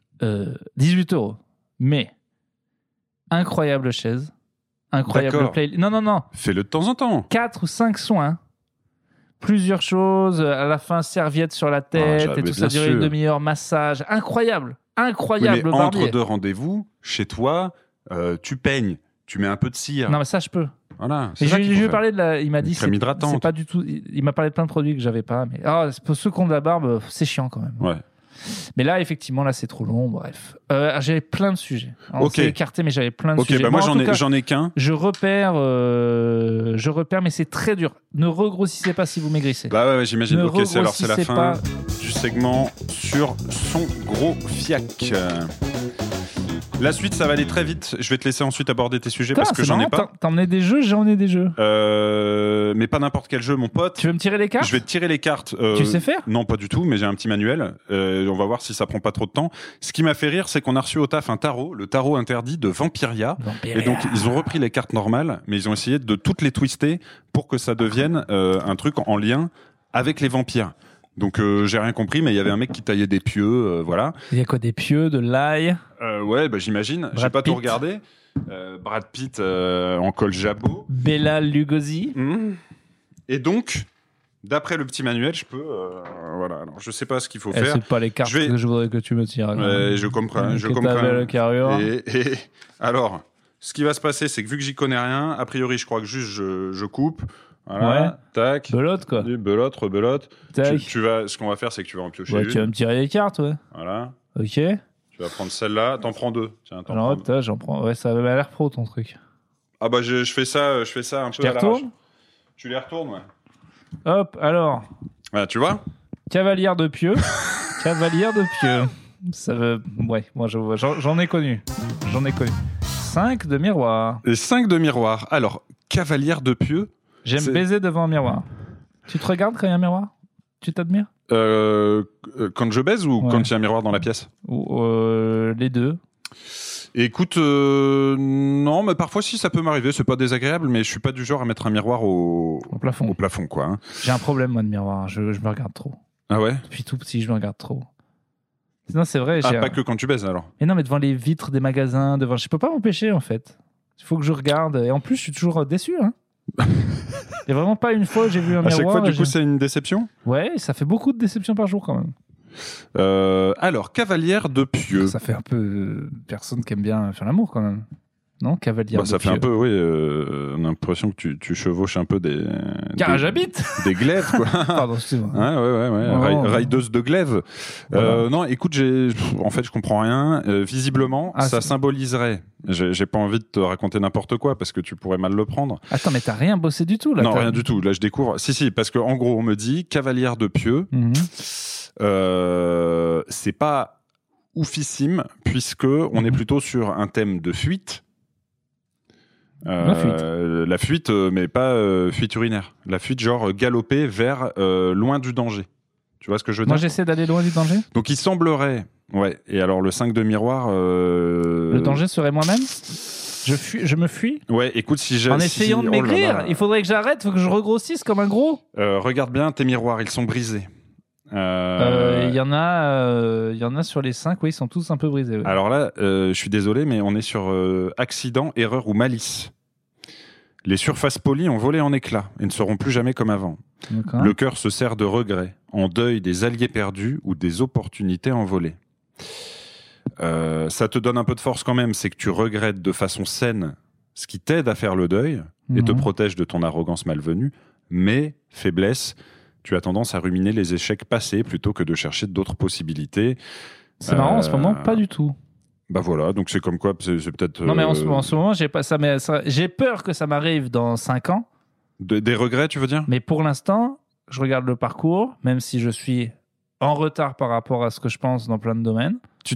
18 €. Mais incroyable chaise. Incroyable D'accord. play. Non. Fais-le de temps en temps. 4 ou 5 soins. Plusieurs choses. À la fin, serviette sur la tête Ah, et tout bien ça durait une sûr. demi-heure. Massage. Incroyable. Oui, Incroyable mais barbier. entre deux rendez-vous, chez toi, tu peignes. Tu mets un peu de cire. Non, mais ça, je peux. Voilà. Et C'est ça je qu'il lui faut ai faire. parlé de la. Il m'a dit. crème hydratante. C'est pas du tout. Il m'a parlé de plein de produits que j'avais pas. Mais c'est pour ceux qui ont de la barbe, c'est chiant quand même. Ouais. Mais là, effectivement, là, c'est trop long. Bref. J'avais plein de sujets. On Ok. s'est écarté, mais j'avais plein de Ok, sujets. bah moi, Bon, en tout cas, j'en ai qu'un. je repère, mais c'est très dur. Ne regrossissez pas si vous maigrissez. Bah ouais, j'imagine. Ne Ok, c'est la regrossissez fin pas. du segment sur son gros fiac. La suite, ça va aller très vite. Je vais te laisser ensuite aborder tes sujets parce que c'est j'en ai marrant, pas. T'as emmené des jeux, j'ai emmené des jeux. Mais pas n'importe quel jeu, mon pote. Tu veux me tirer les cartes? Je vais te tirer les cartes. Tu sais faire? Non, pas du tout, mais j'ai un petit manuel. On va voir si ça prend pas trop de temps. Ce qui m'a fait rire, c'est qu'on a reçu au taf un tarot, le tarot interdit de Vampiria. Et donc, ils ont repris les cartes normales, mais ils ont essayé de toutes les twister pour que ça devienne un truc en lien avec les vampires. Donc, j'ai rien compris, mais il y avait un mec qui taillait des pieux, voilà. Il y a quoi, des pieux, de l'ail? Ouais, bah, j'imagine. J'ai Brad pas tout Pitt. regardé. Brad Pitt en col jabot. Bella Lugosi? Et donc, d'après le petit manuel, je peux. Voilà. Alors, je sais pas ce qu'il faut Eh, faire. c'est pas les cartes Je vais- que je voudrais que tu me tires. Ouais, je comprends. Je Que comprends. ta belle carrure. Et alors, ce qui va se passer, c'est que vu que j'y connais rien, a priori, je crois que juste je coupe. Voilà. Ouais. Tac. Belote, quoi. Du belote, rebelote. Tac. Tu vas, ce qu'on va faire, c'est que tu vas en piocher Ouais, une. tu vas me tirer les cartes, ouais. Voilà. Ok. Tu vas prendre celle-là. T'en prends deux. Tiens, t'en Alors, prends deux. j'en prends. Ouais, ça avait l'air pro ton truc. Ah bah je fais ça un Je peu t'y à l'arrache. retourne. Tu les retournes, ouais. Hop, alors. Voilà, tu vois. Cavalière de pieux. Cavalière de pieux. Ça veut. Ouais, moi je vois. J'en ai connu. 5 de miroir. Les 5 de miroir. Alors, cavalière de pieux. J'aime C'est- baiser devant un miroir. Tu te regardes quand il y a un miroir? Tu t'admires? Quand je baise ou Ouais. quand il y a un miroir dans la pièce? Ou les deux? Écoute, non, mais parfois si ça peut m'arriver, c'est pas désagréable, mais je suis pas du genre à mettre un miroir Au plafond. au plafond, quoi. Hein. J'ai un problème, moi, de miroir. Je me regarde trop. Ah ouais? Depuis tout petit, je me regarde trop. Non, c'est vrai. Ah, j'ai pas que quand tu baises alors. Mais non, mais devant les vitres des magasins, devant. Je peux pas m'empêcher, en fait. Il faut que je regarde. Et en plus, je suis toujours déçu. Hein. Il y a vraiment pas une fois où j'ai vu un À chaque miroir. fois, et du coup, j'ai- c'est une déception. Ouais, ça fait beaucoup de déceptions par jour quand même. Alors, cavalière de pieux. Ça fait un peu personne qui aime bien faire l'amour quand même. Non, cavalière Bah, de ça fait un pieux. peu, oui, on a l'impression que tu chevauches un peu Car des, j'habite. des glaives, quoi. Pardon, excuse-moi. Ouais. Oh. Raideuse de glaive. Voilà. Non, écoute, en fait, je comprends rien. Visiblement, Ah, ça c'est- symboliserait. J'ai pas envie de te raconter n'importe quoi parce que tu pourrais mal le prendre. Attends, mais t'as rien bossé du tout là. Non, t'as- rien du tout. Là, je découvre. Si, parce que en gros, on me dit cavalière de pieux. Mhm. C'est pas oufissime puisque on est plutôt sur un thème de fuite. La fuite, mais pas fuite urinaire. La fuite, genre galoper vers loin du danger. Tu vois ce que je veux Moi, dire? j'essaie d'aller loin du danger. Donc il semblerait... Ouais, et alors le 5 de miroir... Le danger serait moi-même. Je me fuis. Ouais, écoute, si j'ai... En essayant de oh là maigrir, là. il faudrait que j'arrête, faut que je regrossisse comme un gros. Regarde bien tes miroirs, ils sont brisés. Il y en a sur les 5, oui, ils sont tous un peu brisés. Ouais. Alors là, je suis désolé, mais on est sur accident, erreur ou malice. Les surfaces polies ont volé en éclats et ne seront plus jamais comme avant. D'accord. Le cœur se serre de regret, en deuil des alliés perdus ou des opportunités envolées. Ça te donne un peu de force quand même, c'est que tu regrettes de façon saine ce qui t'aide à faire le deuil et te protège de ton arrogance malvenue, mais faiblesse, tu as tendance à ruminer les échecs passés plutôt que de chercher d'autres possibilités. C'est marrant, en ce moment, pas du tout. Bah voilà, donc c'est comme quoi, c'est peut-être... Non, mais en ce moment, j'ai peur que ça m'arrive dans 5 ans. Des regrets, tu veux dire? Mais pour l'instant, je regarde le parcours, même si je suis en retard par rapport à ce que je pense dans plein de domaines. Tu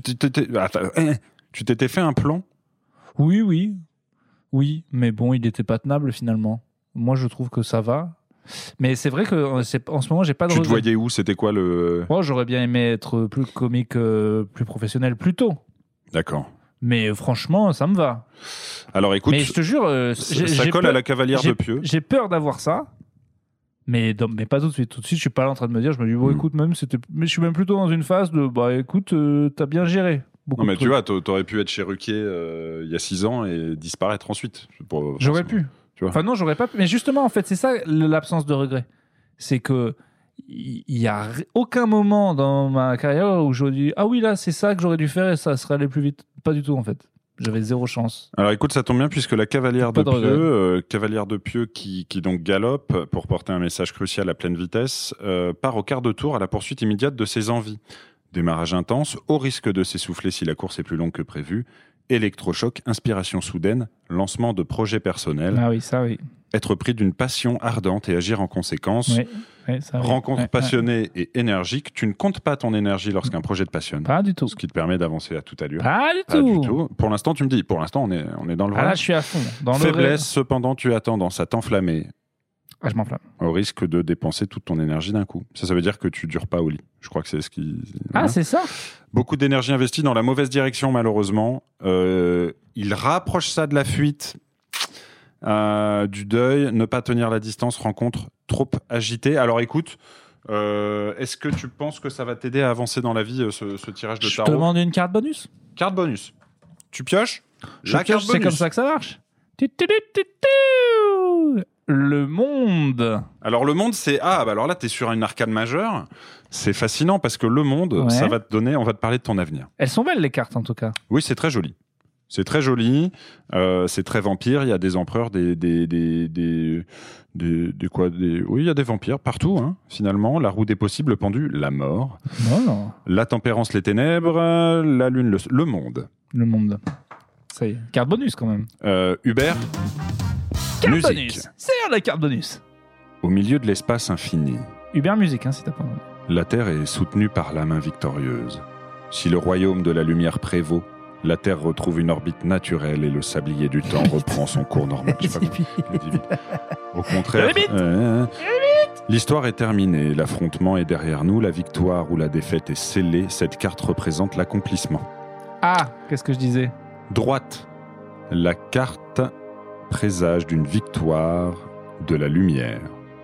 t'étais fait un plan? Oui, mais bon, il n'était pas tenable finalement. Moi, je trouve que ça va. Mais c'est vrai que en ce moment, j'ai pas de Tu te regrets. voyais où? C'était quoi le... Moi, j'aurais bien aimé être plus comique, plus professionnel plus tôt. D'accord. Mais franchement, ça me va. Alors écoute, Mais je te jure, ça colle à la cavalière de Pieux. J'ai peur d'avoir ça. Mais pas tout de suite. Tout de suite, je suis pas là en train de me dire, je me dis, bon, écoute, mais je suis même plutôt dans une phase de, bah, écoute, t'as bien géré. Non, mais tu vois, t'aurais pu être chez Ruquier il y a 6 ans et disparaître ensuite. J'aurais pu. Tu vois. Enfin, non, j'aurais pas pu. Mais justement, en fait, c'est ça l'absence de regret. C'est que il y a aucun moment dans ma carrière où j'aurais dit, ah oui, là, c'est ça que j'aurais dû faire et ça serait allé plus vite. Pas du tout, en fait. J'avais zéro chance. Alors écoute, ça tombe bien puisque la cavalière de Pieux, qui donc galope pour porter un message crucial à pleine vitesse, part au quart de tour à la poursuite immédiate de ses envies. Démarrage intense, au risque de s'essouffler si la course est plus longue que prévu. Électrochoc, inspiration soudaine, lancement de projets personnels. Ah oui, ça oui. Être pris d'une passion ardente et agir en conséquence. Oui, ça, oui. Rencontre passionnée et énergique. Tu ne comptes pas ton énergie lorsqu'un projet te passionne. Pas du tout. Ce qui te permet d'avancer à toute allure. Pas du Pas du tout. tout. Pour l'instant, tu me dis, pour l'instant, on est dans le vrai. Ah là, je suis à fond. Dans Faiblesse, cependant, tu as tendance à t'enflammer. Ah, je m'enflamme. Au risque de dépenser toute ton énergie d'un coup. Ça veut dire que tu dures pas au lit. Je crois que c'est ce qui... Ah, Voilà. c'est ça? Beaucoup d'énergie investie dans la mauvaise direction, malheureusement. Il rapproche ça de la fuite, du deuil, ne pas tenir la distance, rencontre trop agitée. Alors écoute, est-ce que tu penses que ça va t'aider à avancer dans la vie, ce tirage de Je tarot? te demande une carte bonus. Carte bonus. Tu pioches? La carte bonus. C'est comme ça que ça marche. Le monde. Alors le monde, c'est... Ah, bah alors là, t'es sur une arcane majeure. C'est fascinant parce que le monde, ça va te donner... On va te parler de ton avenir. Elles sont belles, les cartes, en tout cas. Oui, c'est très joli. C'est très joli. C'est très vampire. Il y a des empereurs, oui, il y a des vampires partout, hein, finalement. La roue des possibles, le pendu, la mort. Oh. La tempérance, les ténèbres. La lune, le monde. Le monde. Ça y est. Carte bonus, quand même. Hubert. Carte Musique. bonus. C'est la carte bonus. Au milieu de l'espace infini, Hubert Musique, hein, si t'as pas entendu. la Terre est soutenue par la main victorieuse. Si le royaume de la lumière prévaut, la Terre retrouve une orbite naturelle et le sablier du temps reprend son cours normal. Je sais pas comment je l'ai dit vite. Au contraire, l'histoire est terminée, l'affrontement est derrière nous, la victoire ou la défaite est scellée, cette carte représente l'accomplissement. Ah, qu'est-ce que je disais? Droite, la carte présage d'une victoire de la lumière.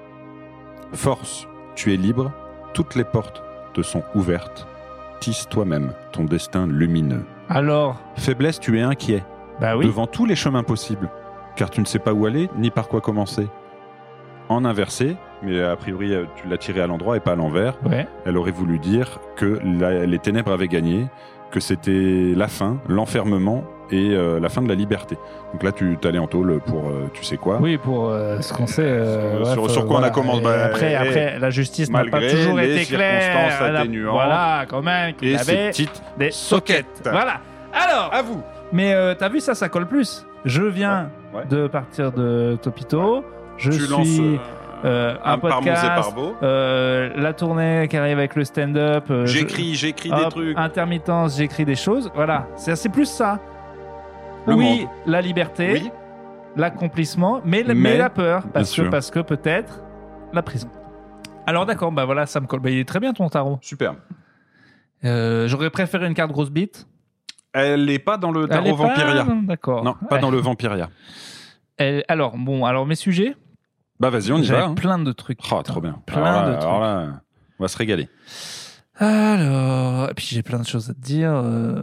Force, tu es libre, toutes les portes te sont ouvertes. Tisse toi-même ton destin lumineux. Alors? Faiblesse, tu es inquiet. Bah oui. Devant tous les chemins possibles, car tu ne sais pas où aller ni par quoi commencer. En inversé, mais a priori tu l'as tiré à l'endroit et pas à l'envers, Ouais. elle aurait voulu dire que les ténèbres avaient gagné, que c'était la fin, l'enfermement et la fin de la liberté. Donc là, tu t'allais en tôle pour tu sais quoi. Oui, pour ce qu'on sait. Sur quoi on a commencé. Après, la justice n'a pas toujours été claire. Circonstances atténuantes. Voilà, quand même. Et ces avait petites des soquettes. Voilà. Alors, À vous. mais t'as vu ça colle plus. Je viens Ouais. de partir de Topito. Je Tu lances suis un par Mons et par podcast. Beau. La tournée qui arrive avec le stand-up. J'écris des hop, trucs. Intermittence, j'écris des choses. Voilà, c'est plus ça. Le Oui, monde. la liberté, Oui. l'accomplissement, mais Mais, la peur. bien sûr. Parce que peut-être la prison. Alors d'accord, bah voilà, ça me colle. Bah, il est très bien ton tarot. Super. J'aurais préféré une carte grosse bite. Elle n'est pas dans le Elle tarot est pas- Vampiria. D'accord. Non, pas dans le Vampiria. Alors mes sujets. Bah vas-y, on y J'avais va. Hein. plein de trucs. Oh, trop bien. Plein alors de là, trucs. alors là, on va se régaler. Alors, et puis j'ai plein de choses à te dire.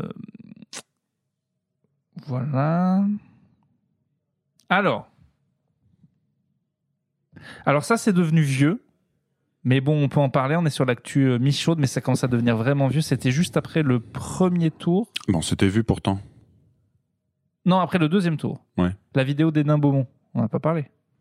Voilà. Alors ça c'est devenu vieux, mais bon, on peut en parler. On est sur l'actu mi-chaude, mais ça commence à devenir vraiment vieux. C'était juste après le premier tour. Bon, c'était vu pourtant. Non, après le deuxième tour. Ouais. La vidéo des nains Beaumont. On n'a pas parlé.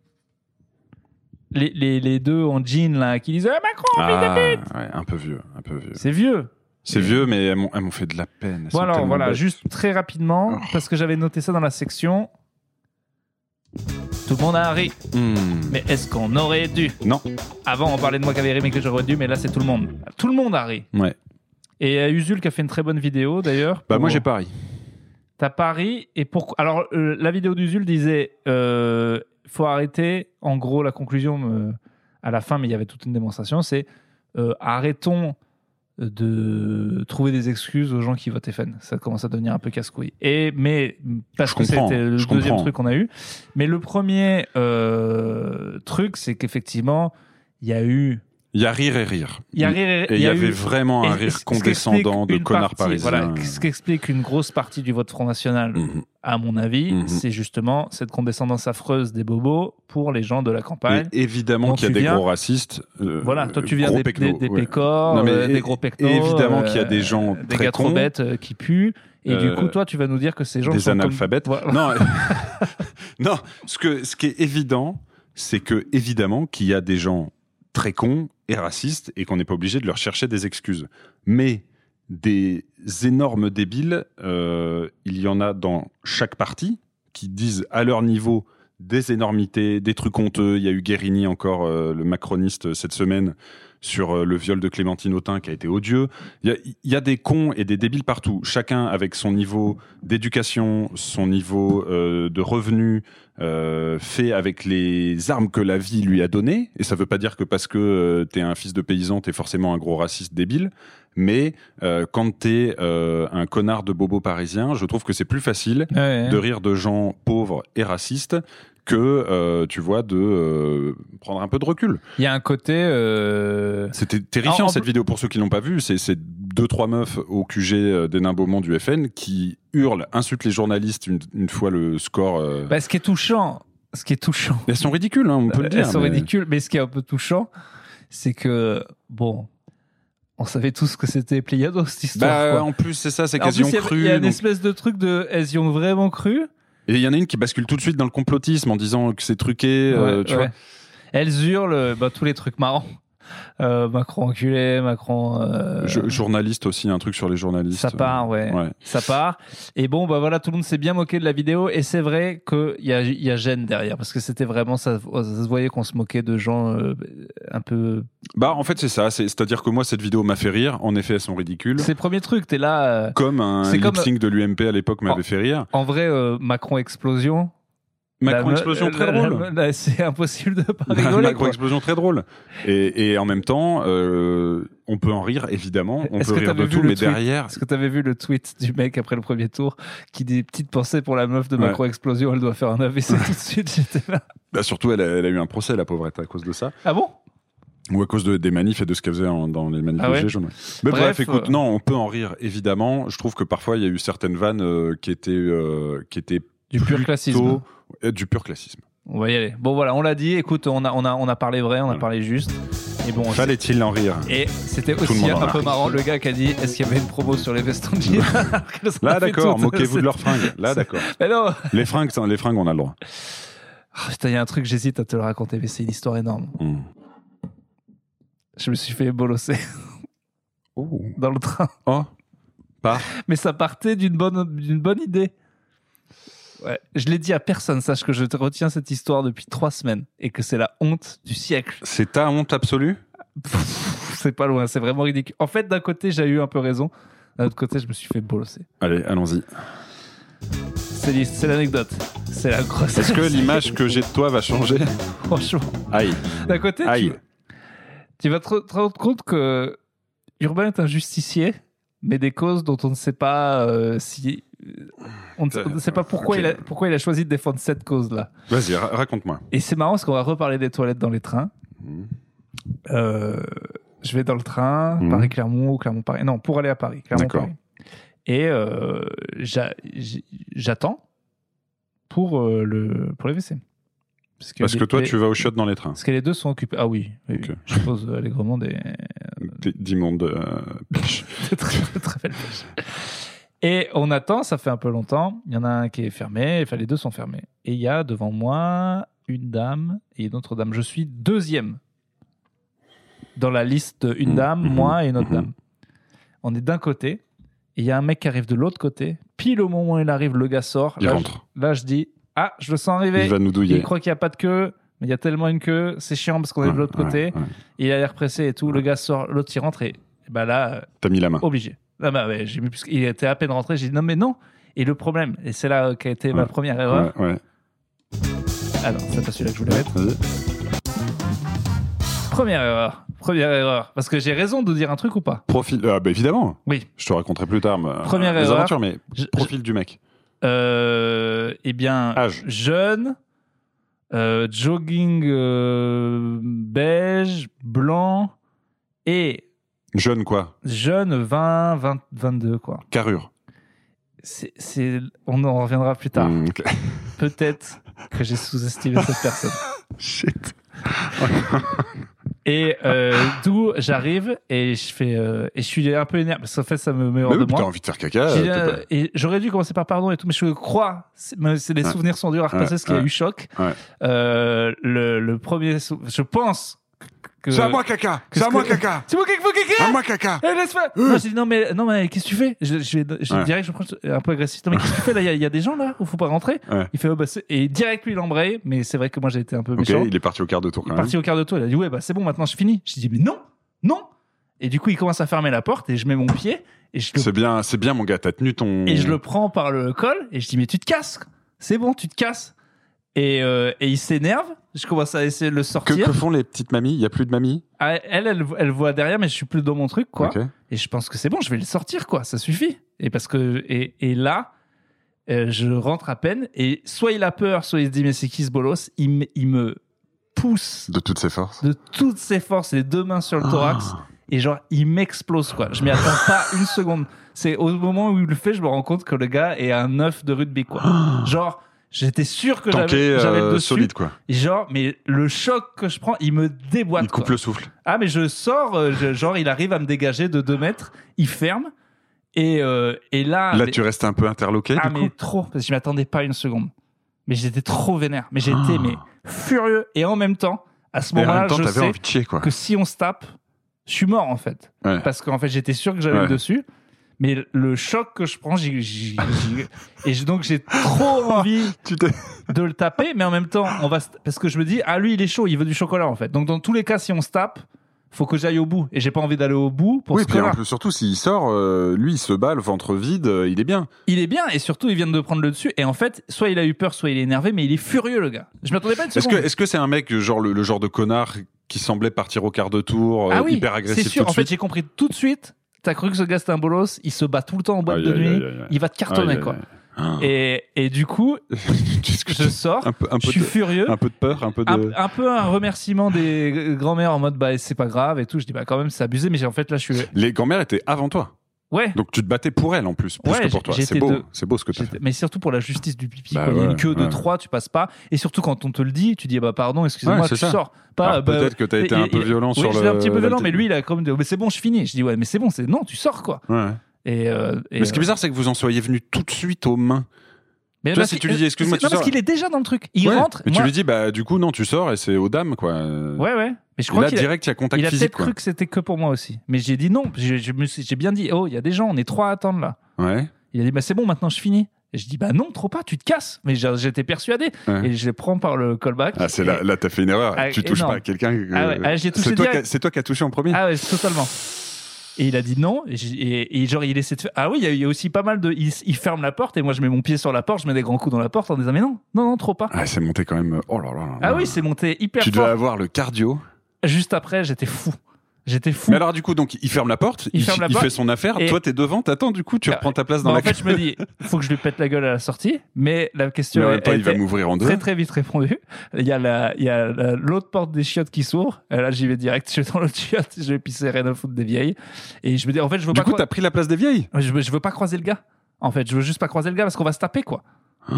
Les deux en jean là qui disent Macron, fils de pute. Ouais, un peu vieux. C'est vieux. C'est vieux, mais elles m'ont fait de la peine. Elles sont Bon alors tellement voilà, bêtes. juste très rapidement, parce que j'avais noté ça dans la section. Tout le monde a ri. Mais est-ce qu'on aurait dû? Non. Avant, on parlait de moi qui avait ri, mais que j'aurais dû, mais là, c'est tout le monde. Tout le monde a ri. Ouais. Et Usul qui a fait une très bonne vidéo, d'ailleurs. Bah, moi, j'ai pas ri. T'as pas ri. Et pourquoi? Alors, la vidéo d'Usul disait faut arrêter. En gros, la conclusion, à la fin, mais il y avait toute une démonstration, c'est arrêtons de trouver des excuses aux gens qui votent FN. Ça commence à devenir un peu casse-couille. Mais parce que c'était le deuxième truc qu'on a eu. Mais le premier truc, c'est qu'effectivement, il y a eu... Il y a rire et rire. Il y a rire et il y avait vraiment un rire condescendant de connard parisien. Voilà, ce qui explique une grosse partie du vote Front National, à mon avis, c'est justement cette condescendance affreuse des bobos pour les gens de la campagne. Et évidemment qu'il y a des gros racistes. Voilà, toi tu viens gros des pecnos, pécores, des gros pecnos. Évidemment qu'il y a des gens des très gars trop cons. bêtes qui puent. Et du coup, toi, tu vas nous dire que ces gens des sont analphabètes. Voilà. Non, non. Ce qui est évident, c'est que évidemment qu'il y a des gens très cons et racistes et qu'on n'est pas obligé de leur chercher des excuses. Mais des énormes débiles, il y en a dans chaque parti qui disent à leur niveau des énormités, des trucs honteux. Il y a eu Guérini encore, le macroniste, cette semaine, sur le viol de Clémentine Autain qui a été odieux. Il y a des cons et des débiles partout, chacun avec son niveau d'éducation, son niveau de revenus, fait avec les armes que la vie lui a données. Et ça veut pas dire que parce que t'es un fils de paysan, t'es forcément un gros raciste débile. Mais quand t'es un connard de bobo parisien, je trouve que c'est plus facile de rire de gens pauvres et racistes que, tu vois, de prendre un peu de recul. Il y a un côté... C'était terrifiant, cette vidéo, pour ceux qui l'ont pas vue. C'est 2-3 meufs au QG des Nains Beaumont du FN qui hurlent, insultent les journalistes une fois le score... Bah, ce qui est touchant... Elles sont ridicules, hein, on peut le dire. Elles sont ridicules, mais ce qui est un peu touchant, c'est que, bon... On savait tous que c'était Pléiados, cette histoire. Quoi. En plus, c'est ça, c'est qu'elles y ont cru. Il y a une espèce de truc de... Elles y ont vraiment cru. Et il y en a une qui bascule tout de suite dans le complotisme en disant que c'est truqué, tu vois. Elles hurlent tous les trucs marrants. Macron enculé, Macron... Journaliste aussi, un truc sur les journalistes. Ça part, ouais. Ça part. Et bon, bah voilà, tout le monde s'est bien moqué de la vidéo. Et c'est vrai qu'il y a gêne derrière. Parce que c'était vraiment... Ça se voyait qu'on se moquait de gens un peu... Bah, en fait, c'est ça. C'est-à-dire que moi, cette vidéo m'a fait rire. En effet, elles sont ridicules. C'est le premier truc. T'es là... Comme un lip-sync de l'UMP à l'époque m'avait fait rire. En vrai, Macron explosion... Macron explosion très drôle. C'est impossible de pas rigoler. Macron explosion très drôle. Et en même temps, on peut en rire évidemment. On peut rire de tout, mais derrière. Est-ce que t'avais vu le tweet du mec après le premier tour qui dit petite pensée pour la meuf de Macron explosion, elle doit faire un AVC tout de suite. J'étais là. Bah surtout, elle a eu un procès, la pauvrette, à cause de ça. Ah bon? Ou à cause des manifs et de ce qu'elle faisait dans les manifs Gilets jaunes. Mais bref, écoute, non, on peut en rire évidemment. Je trouve que parfois il y a eu certaines vannes qui étaient du pur classisme. Du pur classisme. On va y aller. Bon voilà, on l'a dit. Écoute, on a parlé vrai, on a parlé juste. Et bon, fallait-il en rire? Et c'était aussi un peu marrant le gars qui a dit est-ce qu'il y avait une promo sur les vestons de jeans? Là d'accord, moquez-vous de leurs fringues. Là d'accord. Mais non. Les fringues, on a le droit. Oh, putain, il y a un truc, j'hésite à te le raconter, mais c'est une histoire énorme. Je me suis fait bolosser dans le train. Oh. Mais ça partait d'une bonne idée. Ouais. Je l'ai dit à personne, sache que je te retiens cette histoire depuis 3 semaines et que c'est la honte du siècle. C'est ta honte absolue? C'est pas loin, c'est vraiment ridicule. En fait, d'un côté, j'ai eu un peu raison. D'un autre côté, je me suis fait bolosser. Allez, allons-y. C'est l'anecdote. C'est la grosse. Est-ce que l'image que j'ai de toi va changer? Franchement. Aïe. D'un côté, Aïe. Tu vas te rendre compte que Urbain est un justicier, mais des causes dont on ne sait pas si. On ne sait pas pourquoi, Ok. pourquoi il a choisi de défendre cette cause-là. Vas-y, raconte-moi. Et c'est marrant parce qu'on va reparler des toilettes dans les trains. Mhm. Je vais dans le train, Mhm. Paris-Clermont ou Clermont-Paris. Non, pour aller à Paris. D'accord. Clermont-Paris. Et j'attends pour les WC. Parce que toi, tu vas au shot dans les trains. Parce que les deux sont occupés. Ah oui, oui, Ok. oui. Je pose allègrement des D'immonde pêche. très, très belles pêches. Et on attend, ça fait un peu longtemps. Il y en a un qui est fermé, enfin les deux sont fermés. Et il y a devant moi une dame et une autre dame. Je suis deuxième dans la liste, une dame, moi et une autre dame. On est d'un côté, et il y a un mec qui arrive de l'autre côté. Pile au moment où il arrive, le gars sort. Il Là, rentre. Là, je dis, ah, je le sens arriver. Il va nous douiller. Il croit qu'il n'y a pas de queue, mais il y a tellement une queue, c'est chiant parce qu'on est de l'autre côté. Ouais. Il a l'air pressé et tout. Le gars sort, l'autre il rentre et bah là, T'as mis la main. obligé. Ah bah ouais, j'ai mis plus... Il était à peine rentré, j'ai dit non mais non. Et le problème, et c'est là qu'a été ma première erreur. Ouais. Ah non, c'est pas celui-là que je voulais mettre. Vas-y. Première erreur. Parce que j'ai raison de dire un truc ou pas? Profil. Ah, bah évidemment. Oui. Je te raconterai plus tard Première les erreur. aventures, mais profil du mec. Eh bien, Âge. jeune, jogging beige, blanc et Jeune quoi. jeune 22 quoi. Carrure. On en reviendra plus tard. Ok. Peut-être que j'ai sous-estimé cette personne. Shit. Et d'où j'arrive et je fais et je suis un peu énervé parce qu'en fait ça me met hors Mais de oui, t'as moi. envie de faire caca. J'ai dit, t'as pas- et j'aurais dû commencer par pardon et tout, mais je crois, c'est les souvenirs sont durs à repasser parce qu'il y a eu choc. Ouais. Le premier, je pense que C'est à moi caca. C'est à moi caca. C'est moi qui faut À caca. moi caca. Eh, laisse faire. Non, j'ai dit non mais qu'est-ce que tu fais? Je Ouais. direct je prends un peu agressif. Non mais qu'est-ce que tu fais là? Il y a des gens là où faut pas rentrer. Ouais. Il fait et direct lui il embraye, mais c'est vrai que moi j'ai été un peu Ok, méchant. il est parti au quart de tour Il quand est même. parti au quart de tour. Il a dit ouais bah c'est bon maintenant je finis. Je dis mais non. Et du coup il commence à fermer la porte et je mets mon pied et je le C'est bien mon gars, t'as tenu ton. et je le prends par le col et je dis mais tu te casses, c'est bon tu te casses. Et il s'énerve. Je commence à essayer de le Que sortir. font les petites mamies? Il y a plus de mamies? Ah, elle voit derrière, mais je suis plus dans mon truc, quoi. Ok. Et je pense que c'est bon, je vais le sortir, quoi. Ça suffit. Et parce que et là, je rentre à peine. Et soit il a peur, soit il se dit mais c'est qui ce bolos? Il me pousse De toutes ses forces. de toutes ses forces, les deux mains sur le thorax. Et genre, il m'explose, quoi. Je m'y attends pas une seconde. C'est au moment où il le fait, je me rends compte que le gars est un œuf de rugby, quoi. Genre, j'étais sûr que Tanké, j'avais le dessus. solide quoi. Et genre, mais le choc que je prends, il me déboîte. Il coupe quoi. le souffle. Ah, mais je sors, genre, il arrive à me dégager de 2 mètres, il ferme. Et là. Là, mais- tu restes un peu interloqué Ah, du mais coup. trop, parce que je m'attendais pas une seconde. Mais j'étais trop vénère. Mais j'étais mais furieux. Et en même temps, à ce Et en moment-là, même temps, je t'avais sais envie de chier quoi. que si on se tape, je suis mort en fait. Ouais. Parce qu'en fait, j'étais sûr que j'avais Ouais. le dessus. Mais le choc que je prends, donc j'ai trop envie Tu t'es. de le taper, mais en même temps, parce que je me dis, ah lui, il est chaud, il veut du chocolat en fait. Donc dans tous les cas, si on se tape, faut que j'aille au bout. Et j'ai pas envie d'aller au bout pour Oui, ce puis en connard. plus, surtout s'il sort, lui, il se bat le ventre vide, il est bien. Il est bien, et surtout, il vient de prendre le dessus. Et en fait, soit il a eu peur, soit il est énervé, mais il est furieux, le gars. Je m'attendais pas une seconde. Est-ce que c'est un mec genre le genre de connard qui semblait partir au quart de tour, Ah oui, hyper agressif c'est sûr. tout de En fait, suite? j'ai compris tout de suite. T'as cru que ce gars c'était un bolos, il se bat tout le temps en boîte Aïe, de aïe, nuit, aïe, aïe, aïe. il va te cartonner Aïe, aïe, quoi. aïe. Ah. Et du coup, Qu'est-ce que je tu- sors, un peu je suis de... furieux, un peu de peur, un peu de. un peu un remerciement des grands-mères en mode bah c'est pas grave et tout. Je dis bah quand même c'est abusé, mais en fait là je suis Les grand-mères étaient avant toi, ouais. donc tu te battais pour elles en plus Ouais, que pour toi. j'étais C'est beau, de- c'est beau ce que tu as fait. Mais surtout pour la justice du pipi. Bah quoi. Il y a ouais, une queue de ouais. 3, tu passes pas. Et surtout quand on te le dit, tu dis bah pardon, excusez-moi, Ouais, c'est tu ça. sors. Pas, Alors, peut-être que t'as été un peu violent oui, sur j'étais le- un petit peu violent, la- mais lui il a quand même dit mais c'est bon, je finis. Je dis ouais, mais c'est bon, non, tu sors quoi. Ouais. Et Mais ce qui est bizarre, c'est que vous en soyez venu tout de suite aux mains. mais Tu vois, parce si tu que- lui dis, excuse-moi, non, tu parce sors. qu'il est déjà dans le truc. Il Ouais, rentre. Mais moi- tu lui dis, bah du coup non, tu sors et c'est aux dames quoi. Ouais. Mais je Et crois là qu'il a, direct, il y a contact il a physique peut-être quoi. cru que c'était que pour moi aussi. Mais j'ai dit non. J'ai bien dit oh, il y a des gens, on est 3 à attendre là. Ouais. Il a dit bah c'est bon, maintenant je finis. Et je dis bah non, trop pas, tu te casses. Mais j'étais persuadé. Ouais. Et je les prends par le callback. Ah, c'est Et- là, t'as fait une erreur. Ah, Tu touches énorme. pas à quelqu'un. Ah ouais, ah, j'ai touché c'est toi, direct. c'est toi qui as touché en premier. Ah ouais, totalement. Et il a dit non. Et genre, il essaie de faire. Ah oui, il y a aussi pas mal de. Il ferme la porte et moi, je mets mon pied sur la porte, je mets des grands coups dans la porte en disant mais non, trop pas. Ah, c'est monté quand même. Oh là là. Ah oui, c'est monté hyper Tu fort. devais avoir le cardio. Juste après, j'étais fou. J'étais fou. Mais alors, du coup, donc, il ferme la porte, il fait son affaire. Et- Toi, t'es devant, t'attends, du coup, tu reprends ta place dans en la fait, je me dis, faut que je lui pète la gueule à la sortie. Mais la question Mais en même temps, a il va été m'ouvrir en deux. très très vite répondue. Il y a l'autre porte des chiottes qui s'ouvre. Et là, j'y vais direct. Je vais dans l'autre chiotte. Je vais pisser rien à foutre des vieilles. Et je me dis, en fait, je veux Du pas. coup, t'as pris la place des vieilles. Je veux pas croiser le gars. En fait, je veux juste pas croiser le gars parce qu'on va se taper, quoi.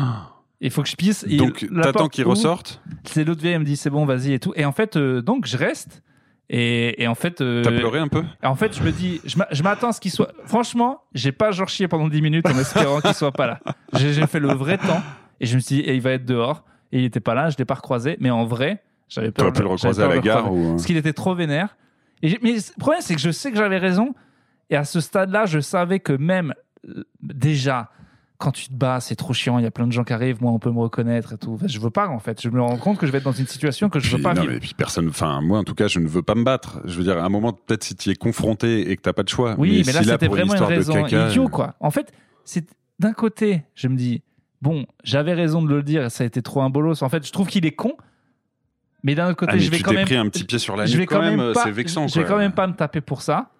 Il faut que je pisse. Et Donc, la t'attends porte qu'il ouvre. ressorte. C'est l'autre vieille, elle me dit, c'est bon, vas-y et tout. Et en fait, donc, je reste. Et en fait. T'as pleuré un peu. En fait, je me dis, je m'attends à ce qu'il soit. Franchement, j'ai pas genre chié pendant 10 minutes en espérant qu'il soit pas là. J'ai fait le vrai temps et je me suis dit, et il va être dehors. Et il était pas là, je l'ai pas recroisé. Mais en vrai, j'avais peur. T'aurais pu le recroiser à la gare ou. Parce qu'il était trop vénère. Mais le problème, c'est que je sais que j'avais raison. Et à ce stade-là, je savais que même déjà, quand tu te bats, c'est trop chiant. Il y a plein de gens qui arrivent. Moi, on peut me reconnaître et tout. Enfin, je veux pas, en fait. Je me rends compte que je vais être dans une situation que je veux pas non, vivre. mais puis personne. Enfin, moi, en tout cas, je ne veux pas me battre. Je veux dire, à un moment, peut-être si tu y es confronté et que t'as pas de choix. Oui, mais là, si c'était pour vraiment une histoire de raison caca, idiot, quoi. En fait, c'est d'un côté, je me dis, bon, j'avais raison de le dire et ça a été trop un bolos. En fait, je trouve qu'il est con. Mais d'un autre côté, mais je vais tu quand t'es même. pris un petit pied sur la je vais nuque quand même. pas, C'est vexant. Je vais quoi. quand même pas me taper pour ça.